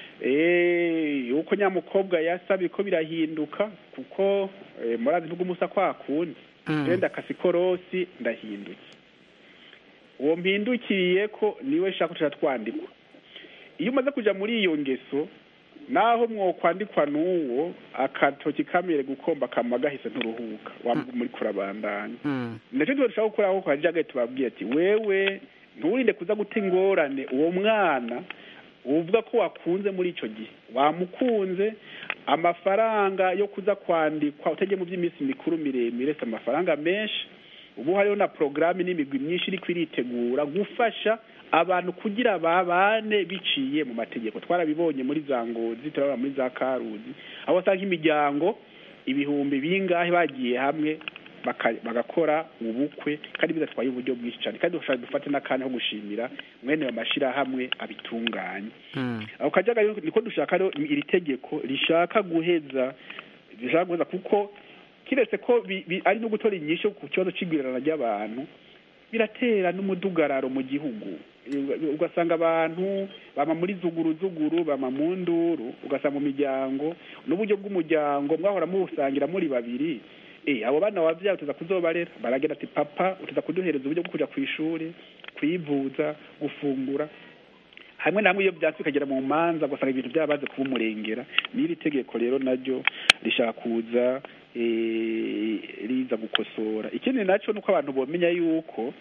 eh uko nyamukobwa yasabye ko birahinduka kuko e, murazi vuga umusa kwa kundi genda mm. kasikorosi ndahindutse, uwo mpindukiriye ko niwe shaka turatwandikwa. Iyo umaze kuja muri iyo ngeso naho mwo kwandikwa nuwo akatoki kamere gukomba kamagahise nturuhuka wamwe muri kurabandanya mm. Ndaje dushaka gukora aho kwa jage tubabwiye ati wewe nturinde kuza gutingorane uwo mwana uvuga ko wakunze muri ico gihe, wamukunze amafaranga yo kuza kwandikwa utege mu by'iminsi mikuru miremire se amafaranga menshi. Ubu hariho na programme n'imigwi myinshi iri kwiritegura gufasha abantu kugira babane biciye mu mategeko. Twarabibonye muri za Ngozi, turabona muri za Karuzi, aho usanga imiryango ibihumbi bingahe bagiye hamwe bagakora ubukwe kandi bidatwaye uburyo bwinshi cyane kandi dufate n'akanya ko gushimira mwene ayo mashyirahamwe abitunganye ako kajagari niko dushaka iri tegeko rishaka guheza rishaka guheza kuko kiretse ko ari no gutora inyishu ku kibazo cy'igwirana ry'abantu biratera n'umudugararo mu gihugu ugasanga abantu bama muri zuguru zuguru bama mu nduru ugasanga mu miryango n'uburyo bw'umuryango mwahora musangira muri babiri eh abo bana wavyaye uteza kuzobarera baragenda ati papa uteza kuduhereza uburyo bwo kuja ku ishuri kwivuza gufungura hamwe namwe iyo byatsi kagera mu manza gusanga ibintu byabaze kuba umurengera n'iri tegeko rero naryo rishaka kuza eh riza gukosora ikindi naco nuko abantu bomenya yuko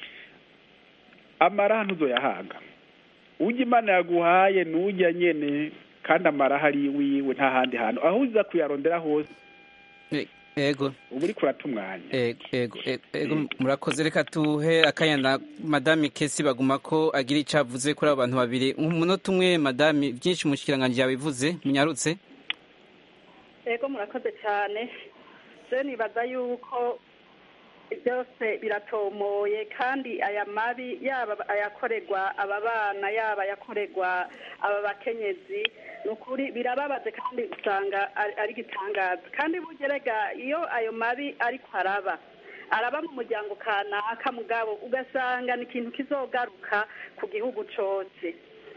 amara ntuzo yahaga ujya imana yaguhaye nujya nyene kandi amara hari wiwe nta handi hantu aho uza kuyarondera hose ego ubu uri kurata umwanya ego ego ego murakoze reka tuhe akanya na madame Kesi baguma ko agira icavuze kuri abo bantu babiri umunota umwe madame byinshi mushikiranganje yabivuze munyarutse ego murakoze cyane je nibaza yuko byose biratomoye kandi aya mabi yaba ayakorerwa aba bana yaba ayakorerwa aba bakenyezi nukuri birababaze kandi usanga ari gitangaza kandi bugerega iyo ayo mabi ariko araba araba mu muryango kanaka mugabo ugasanga ni ikintu kizogaruka ku gihugu cose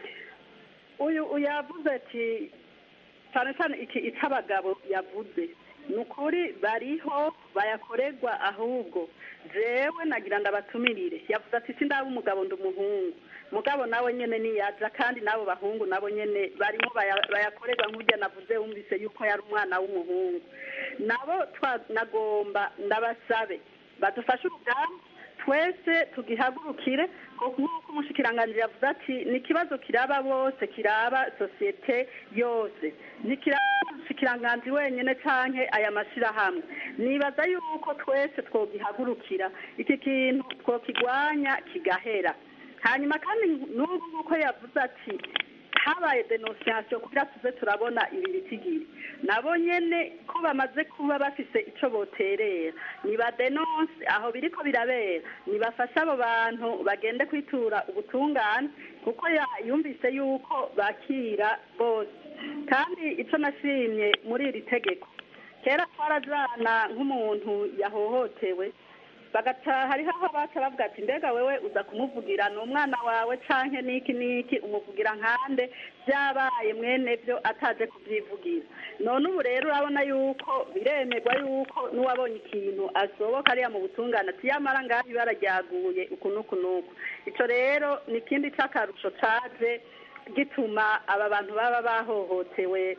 uyu uyavuze ati cyane cyane iki itabagabo yavuze nukuri bariho bayakorerwa ahubwo jewe nagira ndabatumirire yavuze ati sindaba umugabo ndumuhungu mugabo nawe nyene niyaja kandi nabo bahungu nabo nyene barimo bayakorerwa nk'urya navuze wumvise yuko yari umwana w'umuhungu nabo nagomba ndabasabe badufashe urugamba twese tugihagurukire nk'uko umushikiranganji yavuze ati ni ikibazo kiraba bose kiraba sosiyete yose ntikiraba umushikiranganji wenyine canke aya mashirahamwe nibaza yuko twese twogihagurukira iki kintu twokigwanya kigahera hanyuma kandi n'ubu nk'uko yavuze ati habaye denunciation kugira tuze turabona ibi bitigiri nabo nyene ko bamaze kuba bafise ico boterera niba denonce aho biriko birabera nibafasha abo bantu bagende kwitura ubutungane kuko yumvise yuko bakira bose kandi ico nashimye muri iri tegeko kera twarajana nk'umuntu yahohotewe bagataha hariho aho baca bavuga ati mbega wewe uza kumuvugira ni umwana wawe canke niki niki umuvugira nkande byabaye mwene byo ataje kubyivugira none ubu rero urabona yuko biremerwa yuko n'uwabonye ikintu asoboka ariya mu butungane ati yamara ngaho ibara ryaguye uku n'uku n'uku ico rero ni ikindi c'akarusho caje gituma aba bantu baba bahohotewe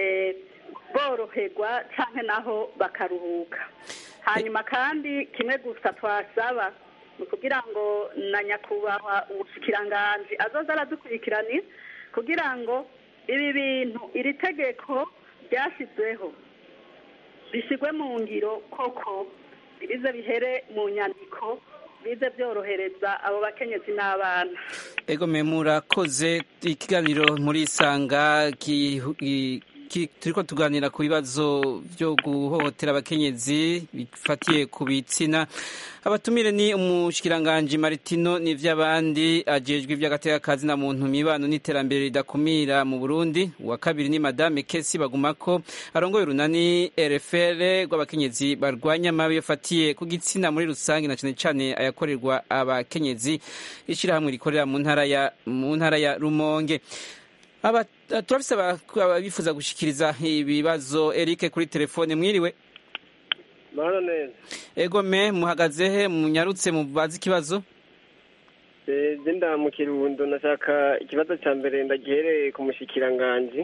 boroherwa canke naho bakaruhuka hanyuma kandi kimwe gusa twasaba ni kugira ngo na nyakubahwa umushikiranganji azoza aradukurikiranira kugira ngo ibi bintu iri tegeko ryashyizweho bishyirwe mu ngiro koko bize bihere mu nyandiko bize byorohereza abo bakenyezi n'abana ego me murakoze ikiganiro muri isanga turiko tuganira ku bibazo byo guhohotera abakenyezi bifatiye ku bitsina abatumire ni umushikiranganji Martino n'ivy'abandi ajejwe ivy'agatekakazi na muntu mibano n'iterambere ridakumira mu Burundi wa kabiri ni madame Kesi bagumako arongoye urunani R F L rw'abakenyezi barwanya amabi yafatiye ku gitsina muri rusange na cyane cyane ayakorerwa abakenyezi ishirahamwe rikorera mu ntara ya mu ntara ya Rumonge. Aba turafise abifuza gushikiriza ibibazo Eric kuri telefone mwiriwe Mahoro neza Ego me muhagaze he munyarutse mubaza ikibazo Eh zinda mu Kirundo nashaka ikibazo ca mbere ndagihereye ku mushikiranganje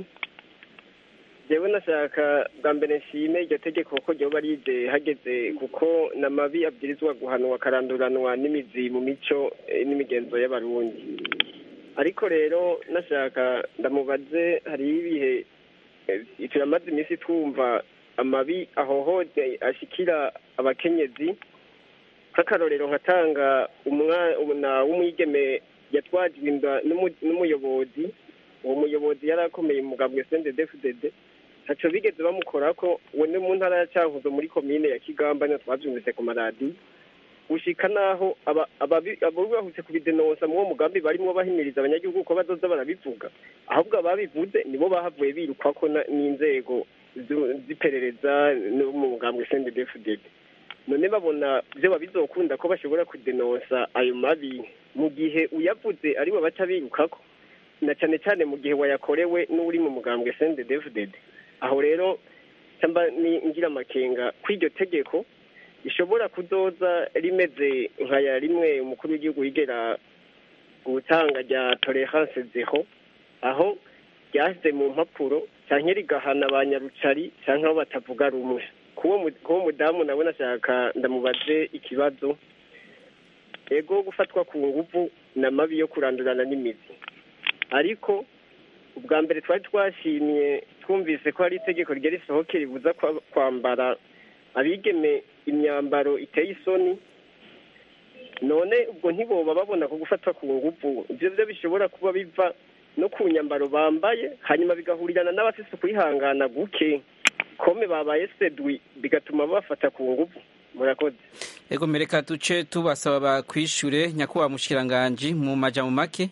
Jewe nashaka bwa mbere nshime iryo tegeko ko ryo barize hageze kuko namabi abwirizwa guhanwa karanduranwa n'imizi mu mico e, n'imigenzo y'abarundi ariko rero nashaka ndamubaze hari ibihe turamaze iminsi twumva amabi ahohote ashikira abakenyezi nk'akarorero nkatanga umwana w'umwigeme yatwajwe inda n'umuyobozi uwo muyobozi yari akomeye umugambwe S N D D F D D ntaco bigeze bamukora ko wone mu ntara ya Cankuzo muri komine ya Kigamba niyo twavyumvise ku maradi gushika naho abahutse kubidenonsa mu mugambi barimwo bahimiriza abanyagihugu ko bazoza barabivuga ahubwo ababivuze nibo bahavuye birukwako n'inzego ziperereza no mu mugambi C N D D F D D none babona byo babizokunda ko bashobora kudenonsa ayo mabi mu gihe uyavuze aribo baca birukako na cyane cyane mu gihe wayakorewe n'uri mu mugambi C N D D F D D aho rero cyamba ni ngira makenga kw'iryo tegeko ishobora kuzoza rimeze nka ya rimwe umukuru w'igihugu yigera gutanga rya tolerance zero aho ryashyize mu mpapuro cyangwa rigahana abanyarucari cyangwa abo batavuga rumwe kuwo mudamu nabona ashaka ndamubaze ikibazo ego gufatwa ku nguvu n'amabi yo kurandurana n'imizi ariko ubwa mbere twari twashimye twumvise ko hari itegeko ryari risohoke ribuza kwambara abigeme imyambaro iteye isoni none ubwo ntiboba babona ko gufatwa ku nguvu ibyo byo bishobora kuba biva no ku nyambaro bambaye hanyuma bigahurirana n'abafise ukwihangana guke kome babaye sedwi bigatuma bafata ku nguvu murakoze ego mereka tuce tubasaba bakwishure nyakuba mushikiranganje mu majambo make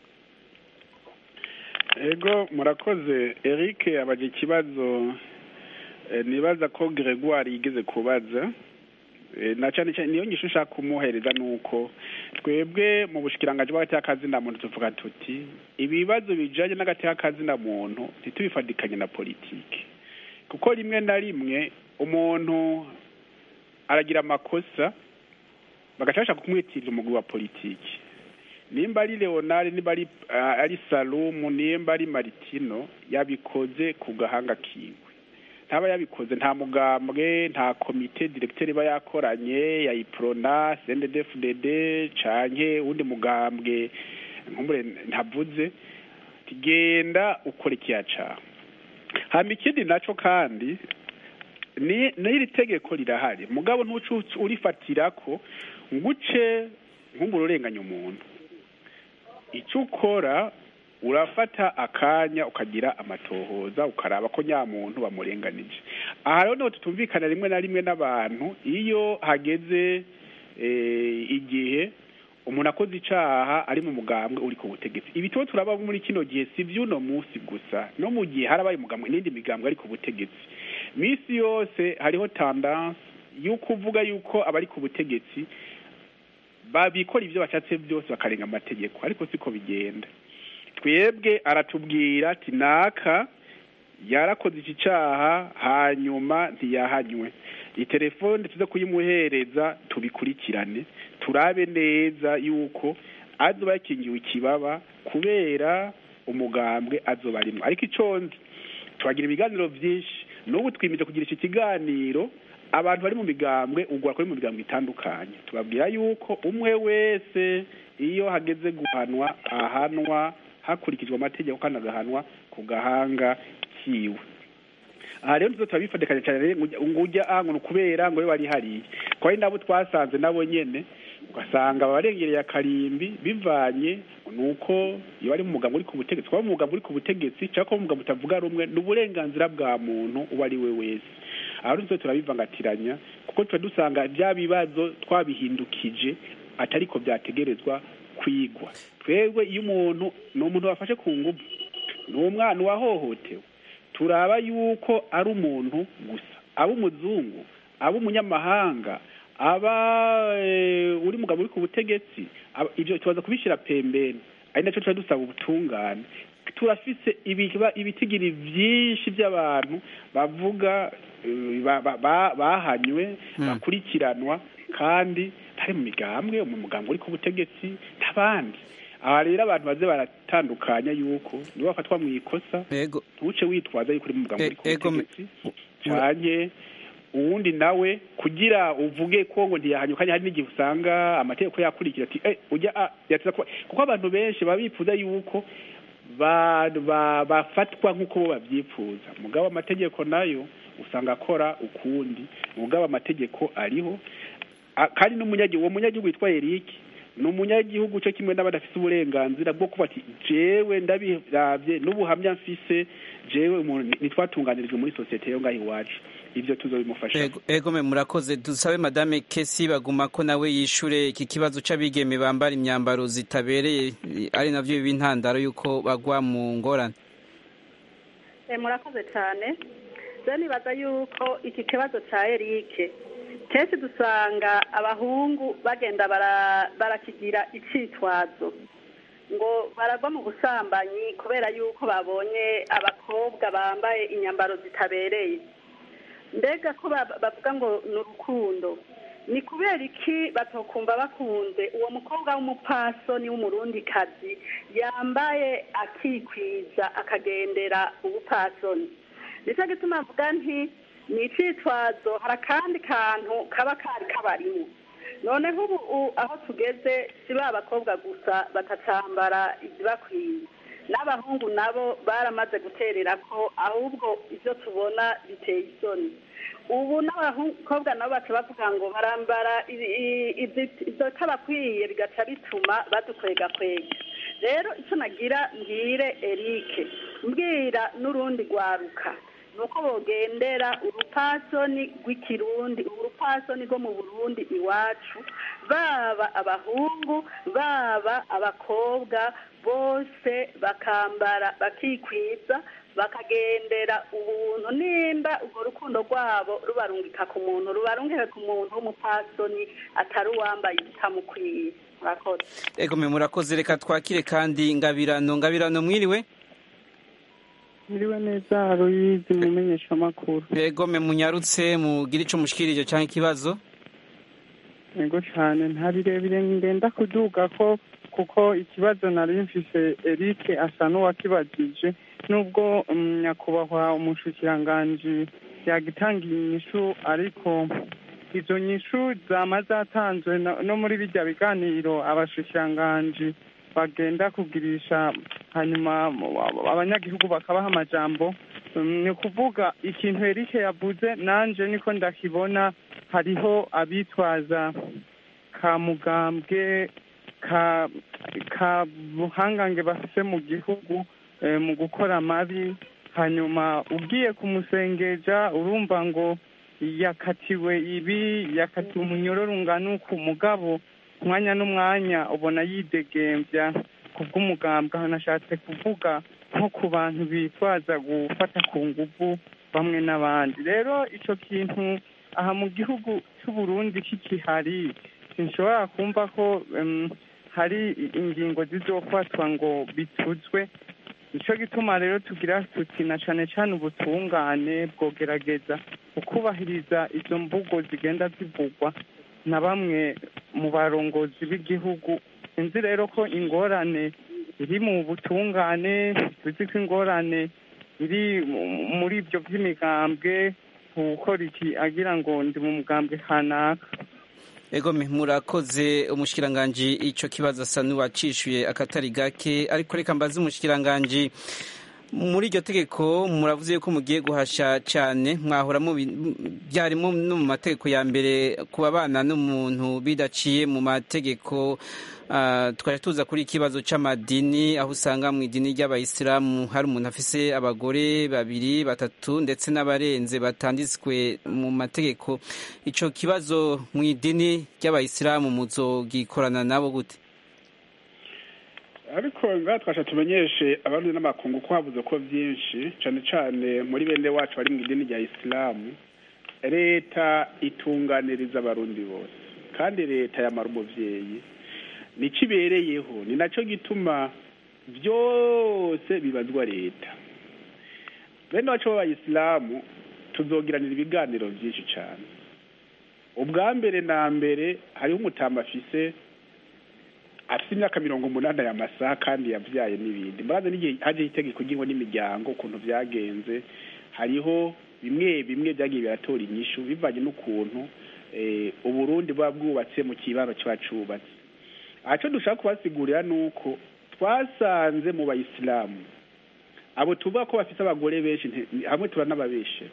ego murakoze Eric abaje ikibazo nibaza ko Gregoire yigeze kubaza na cyane cyane niyo nyisho ushaka kumuhereza nuko twebwe mu bushikiranganje bw'agatakazi na muntu tuvuga tuti ibibazo bijanye n'agatakazi na muntu titubifadikanye na politike kuko rimwe na rimwe umuntu aragira amakosa bagashaka kumwitirira umugwi wa politike nimba ari Leonard nimba ari ari Salumu nimba ari Martino yabikoze ku gahanga kiwe ntaba yabikoze nta mugambwe nta komite directeur ba yakoranye ya Iprona C N D D F D D canke undi mugambwe nkumbure ntavuze tigenda ukora ikiyaca hama ikindi naco kandi ni n'iri tegeko rirahari mugabo ntucu urifatirako nguce nkumbure urenganya umuntu icyo ukora urafata akanya ukagira amatohoza ukaraba ko nyamuntu bamurenganije aha rero no tutumvikana rimwe na rimwe n'abantu iyo hageze igihe umuntu akoze icaha ari mu mugambwe uri ku butegetsi ibi tuba turaba muri kino gihe si vy'uno munsi gusa no mu gihe harabaye umugambwe n'indi migambwe ari ku butegetsi misi yose hariho tendance yuko uvuga yuko abari ku butegetsi babikora ivyo bashatse byose bakarenga amategeko ariko siko bigenda twebwe aratubwira ati naka yarakoze iki cyaha hanyuma ntiyahanywe itelefone tuze kuyimuhereza tubikurikirane turabe neza yuko azoba yakingiwe ikibaba kubera umugambwe azoba arimo ariko iconze twagira ibiganiro byinshi n'ubu twimije kugira iki kiganiro abantu bari mu migambwe ugwa kuri mu migambwe itandukanye tubabwira yuko umwe wese iyo hageze guhanwa ahanwa hakurikijwe amategeko kandi agahanwa ku gahanga kiwe aha rero tuzo turabifadikanye cyane ngujya ahantu kubera ngo bari hariye kwa ari nabo twasanze nabo nyene ugasanga abarengereye akarimbi bivanye nuko iyo ari mu mugambwe uri ku butegetsi kwa mu mugambwe uri ku butegetsi cyako mu mugambwe utavuga rumwe n'uburenganzira bwa muntu uwo ari we wese aha rero turabivangatiranya kuko twa dusanga bya bibazo twabihindukije atariko byategerezwa kwigwa twebwe iyo umuntu no umuntu wafashe ku ngubu no umwana wahohotewe turaba yuko ari umuntu gusa abo umuzungu abo umunyamahanga aba uri mugabo uri ku butegetsi ibyo tubaza kubishira pembeni ari naco twa dusaba ubutungane turafise ibitigiri byinshi by'abantu bavuga bahanywe bakurikiranwa kandi tari mu migambwe mu mugambwe uri ku butegetsi ntabandi aha rero abantu baze baratandukanya yuko niba bafatwa mu ikosa ntuce witwaza yuko uri mu mugambwe uri ku butegetsi cyane uwundi nawe kugira uvuge ko ngo ntiyahanywe kandi hari n'igihe usanga amategeko yakurikira ati eh ujya yateza kuko abantu benshi babifuza yuko bafatwa nk'uko bo babyifuza mugabo amategeko nayo usanga akora ukundi mugabo amategeko ariho kandi n'umunyagihugu uwo munyagihugu witwa Eric ni umunyagihugu cyo kimwe n'abadafite uburenganzira bwo kuba ati jewe ndabiravye n'ubuhamya mfise jewe umuntu nitwatunganirijwe muri sosiyete yo ngaho iwacu ivyo tuzobimufasha. Ego me murakoze, dusabe madame Kesi baguma ko nawe yishure iki kibazo c'abigeme bambara imyambaro zitabereye ari navyo b'intandaro yuko bagwa mu ngorane. Eh murakoze cyane. Je nibaza yuko iki kibazo ca Eric kenshi dusanga abahungu bagenda barakigira icitwazo ngo baragwa mu busambanyi kubera yuko babonye abakobwa bambaye inyambaro zitabereye. Mbega ko bavuga ngo ni urukundo, ni kubera iki batokumva bakunze uwo mukobwa w'umupasoni w'umurundikazi yambaye akikwiza akagendera ubupasoni? Nicyo gituma mvuga nti ni icitwazo, hari akandi kantu kaba kari kabarimo. Noneho ubu aho tugeze si ba bakobwa gusa batacambara izibakwiye, n'abahungu nabo baramaze guterera ko ahubwo ibyo tubona biteye isoni. Ubu n'abakobwa nabo baca bavuga ngo barambara ibyo tabakwiye bigaca bituma badukwega kwega. Rero icyo nagira mbwire Eric, mbwira n'urundi rwaruka nuko bogendera urupasoni rw'ikirundi, urupasoni rwo mu Burundi iwacu, baba abahungu baba abakobwa bose bakambara bakikwiza bakagendera ubuntu, nimba urwo rukundo rwabo rubarungika ku muntu rubarungike ku muntu w'umupasoni atari uwambaye igitamukwiye. Murakoze. Ego me murakoze, reka twakire kandi Ngabirano. Ngabirano mwiriwe? Mwiriwe neza Aloyizi mumenyesha amakuru. Ego me munyarutse mugira ico mushikirije canke ikibazo? Ego cyane nta birebire ngenda kuduga ko kuko ikibazo nari mfise Eric asa n'uwakibajije, nubwo nyakubahwa umushikiranganji yagitangiye inyishu, ariko izo nyishu zama zatanzwe no muri bijya biganiro abashikiranganji bagenda kugirisha, hanyuma abanyagihugu bakabaha amajambo. Ni ukuvuga ikintu Eric yavuze nanje niko ndakibona, hariho abitwaza ka mugambwe ka ka buhangange bafise mu gihugu e, mu gukora amabi, hanyuma ugiye kumusengeja urumva ngo yakatiwe ibi, yakatiwe umunyororo ungana uku, mugabo umwanya n'umwanya ubona yidegembya kubw'umugambwe. Aho nashatse kuvuga nko ku bantu bitwaza gufata ku nguvu bamwe n'abandi. Rero ico kintu aha mu gihugu cy'u Burundi kikihari, sinshobora kumva ko um, hari ingingo zizofatwa ngo bituzwe. Nico gituma rero tugira tuti na cane cane ubutungane bwogerageza ukubahiriza izo mvugo zigenda zivugwa na bamwe mu barongozi b'igihugu. Sinzi rero ko ingorane iri mu butungane, tuzi ko ingorane iri muri ibyo by'imigambwe, gukora iki agira ngo ndi mu mugambwe kanaka. Ego me murakoze, umushikiranganji ico kibazo asa n'uwacishuye akatari gake, ariko reka mbaze umushikiranganji, muri iryo tegeko muravuze ko mugiye guhasha cyane, mwahora mu byarimo no mu mategeko ya mbere kuba bana n'umuntu bidaciye mu mategeko. Uh, twaje tuza kuri ikibazo c'amadini, aho usanga mu idini ry'abayisilamu hari umuntu afise abagore babiri batatu ndetse n'abarenze batanditswe mu mategeko. Ico kibazo mu idini ry'abayisilamu muzogikorana nabo gute? Ariko ngaha twasha tumenyeshe abantu n'amakungu ko habuze ko byinshi, cane cane muri bene wacu bari mu idini rya Islamu, leta itunganiriza abarundi bose, kandi leta yamara umuvyeyi nicibereyeho, ni naco gituma byose bibazwa leta. Bene wacu b'abayisilamu tuzogiranira ibiganiro byinshi cyane. Ubwa mbere na mbere hariho umutamba afise afite imyaka mirongo umunani ya masaha kandi yavyaye n'ibindi. Muraze n'igihe haje itegeko ry'ingo n'imiryango ukuntu vyagenze, hariho bimwe bimwe byagiye biratora inyishu bivanye n'ukuntu eh, Uburundi bwa bwubatse mu kibaro cyacubatse. Aco dushaka kubasigurira nuko twasanze mu bayisilamu abo tuvuga ko bafite abagore benshi hamwe turanababeshe.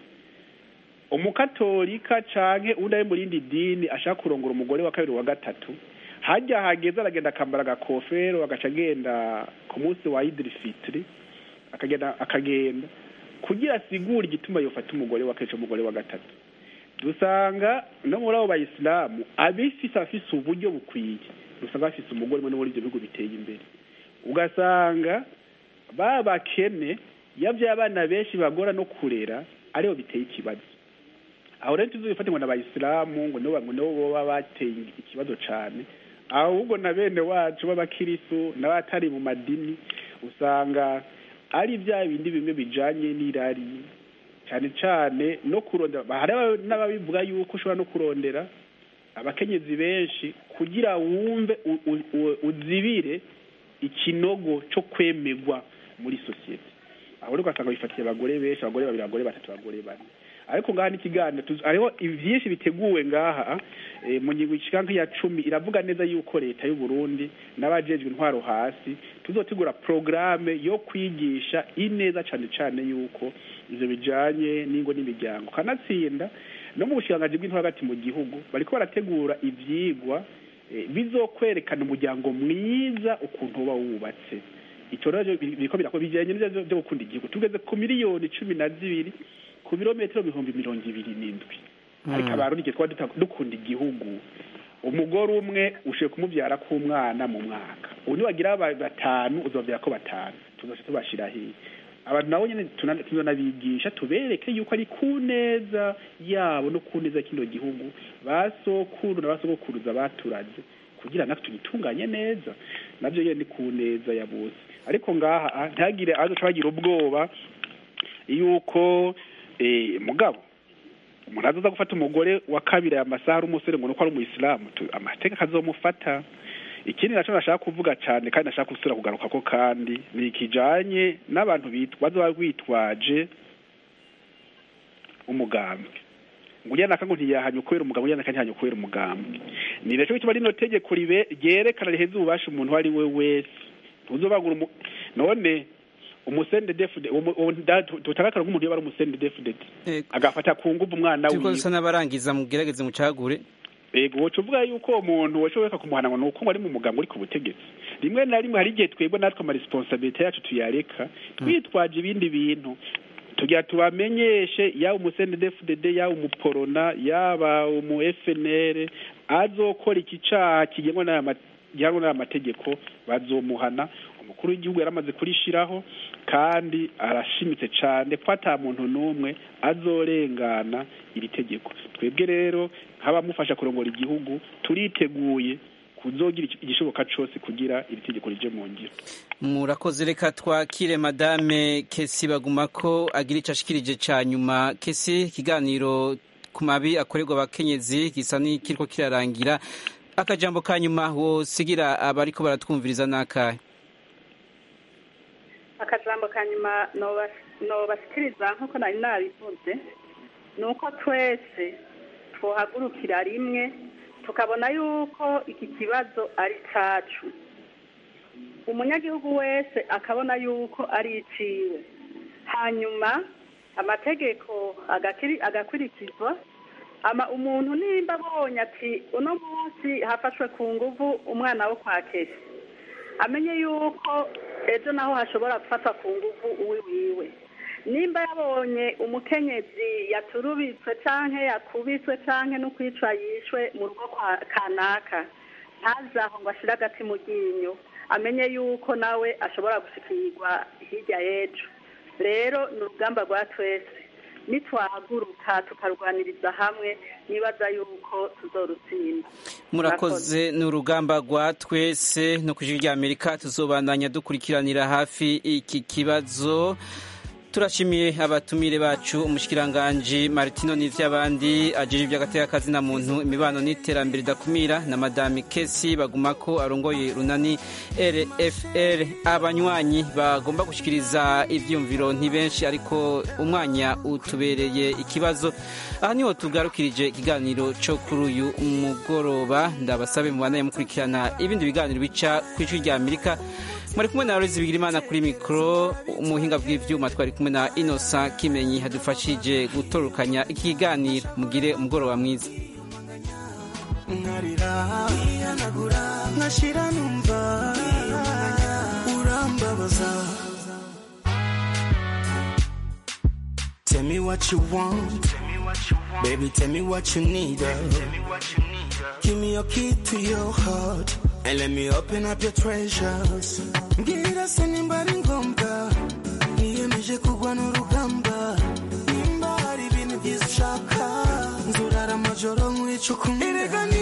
Umukatolika canke undi ari mu rindi dini ashaka kurongora umugore wa kabiri wa gatatu hajya hageze aragenda akambara agakofero agaca agenda ku munsi wa idiri fitiri akagenda akagenda kugira asigure igituma yofata umugore wa kenshi umugore wa gatatu. Dusanga no muri abo bayisilamu abifise afise uburyo bukwiye, dusanga afise umugore umwe no muri ibyo bihugu biteye imbere, ugasanga babakene yavye abana benshi bagora no kurera ariho biteye ikibazo. Aho rero tuzofate ngo n'abayisilamu ngo no ngo no baba bateye ikibazo cyane, ahubwo na bene wacu b'abakirisu n'abatari mu madini usanga ari bya bindi bimwe bijanye n'irari cyane cyane no kurondera. Hari n'ababivuga yuko ushobora no kurondera abakenyezi benshi kugira wumve uzibire ikinogo cyo kwemegwa muri sosiyete. Aho rero ugasanga bifatiye abagore benshi, abagore babiri, abagore batatu, abagore bane. Ariko ngaha n'ikiganiro hariho byinshi biteguwe ngaha e, mu ngingo ikiganka ya cumi iravuga neza yuko leta y'u Burundi n'abajejwe intwaro hasi tuzotegura programme yo kwigisha ineza cyane cyane yuko ivyo bijanye n'ingo n'imiryango kanatsinda no mu bushikiranganji bw'intwaro hagati mu gihugu bariko barategura ivyigwa e, bizokwerekana umuryango mwiza ukuntu uba wubatse. Ico rero biriko birakora bijanye n'ivyo byo gukunda igihugu. Tugeze ku miliyoni cumi na zibiri ku birometero bihumbi mirongo ibiri n'indwi. Ariko abarundi twa dukunda igihugu, umugore umwe ushiye kumubyara k'umwana mu mwaka, undi wagira batanu uzovyara ko batanu, tuzose tubashira hiye. Abantu nabo nyene tunabigisha tubereke yuko ari kuneza yabo no kuneza kino gihugu basokuru n'abasokuruza baturaze kugira natwe tugitunganye neza, navyo yene kuneza ya bose. Ariko ngaha ntagire azo twagira ubwoba yuko eh mugabo umuntu azoza gufata umugore wa kabiri ya masaha ari umusore ngo nuko ari umuyisilamu amateka kazomufata. Ikindi naco nashaka kuvuga cyane kandi nashaka gusura kugaruka ko kandi ni ikijanye n'abantu bitwaza bitwaje umugambwe nguya nakango ntiyahanye kwera umugabo yana kanyanye kwera umugambwe. Ni rero bituma rino tegeko ribe ryerekana riheze ububasha umuntu ari we wese tuzobagura none umusende defude tutakakara nk'umuntu yaba ari umusende defude agafata ku nguvu umwana wiwe. Tiko sana barangiza mugerageze mucagure. Ego wocu vuga yuko umuntu washobora kumuhana ngo nuko ari mu mugambo uri ku butegetsi. Rimwe na rimwe hari igihe twebwe natwe ama responsibility yacu tuyareka twitwaje ibindi bintu tugira tubamenyeshe ya umusende defude ya umuporona yaba umu F N L azokora ikicaha kigenwa na gihanwa n'amategeko bazomuhana. Umukuru w'igihugu yaramaze kurishiraho kandi arashimitse cyane ko ata muntu numwe azorengana iri tegeko. Twebwe rero nk'abamufasha kurongora igihugu turiteguye kuzogira igishoboka cyose kugira iri tegeko rije mu ngiro. Murakoze, reka twakire Madame Kesi Bagumako agira icyo ashikirije ca nyuma. Kesi, ikiganiro ku mabi akorerwa abakenyezi gisa n'ikiriko kirarangira, akajambo ka nyuma wosigira abariko baratwumviriza n'akahe? Akajambo ka nyuma nobashikiriza nk'uko nari nabivuze ni uko twese twohagurukira rimwe tukabona yuko iki kibazo ari cacu, umunyagihugu wese akabona yuko ari iciwe, hanyuma amategeko agakurikizwa. Ama umuntu nimba abonye ati uno munsi hafashwe ku nguvu umwana wo kwa Kesi, amenye yuko ejo naho hashobora gufatwa ku nguvu uwi wiwe. Nimba yabonye umukenyezi yaturubitswe canke yakubitswe canke no kwicwa yishwe mu rugo kwa kanaka, ntazaho ngo ashira agati mu ryinyo, amenye yuko nawe ashobora gushikirwa hirya y'ejo. Rero ni urugamba rwa twese, nitwahaguruka tukarwaniriza hamwe nibaza yuko tuzorutsinda. Murakoze, ni urugamba rwa twese no kwijwi rya Amerika tuzobandanya dukurikiranira hafi iki kibazo. Turashimiye abatumire bacu umushikiranganje Martino Nivyabandi ajije by'agateka kazi na muntu imibano n'iterambere dakumira na Madame Kesi Bagumako arongoye runani R F L. Abanywanyi bagomba gushikiriza ivyumviro ntibenshi ariko umwanya utubereye ikibazo. Aha niho tugarukirije ikiganiro cyo kuri uyu mugoroba. Ndabasabe mubanaye mukurikirana ibindi biganiro bica kw'ijwi rya Amerika. Mwari kumwe na Aloyizi Bigirimana kuri mikro, umuhinga bw'ivyuma twari kumwe na Innocent Kimenyi hadufashije gutorukanya ikiganiro. Mugire umugoroba mwiza. nkarira nkihanagura nkashira numva urambabaza. Tell me what you want, baby, tell me what you need, uh. Give me your key to your heart and let me open up your treasures. Ngira senimbari ngombwa niyemeje kugwa n'urugamba, nimba hari ibintu byiza ushaka nzurara amajoro nkwicukumira.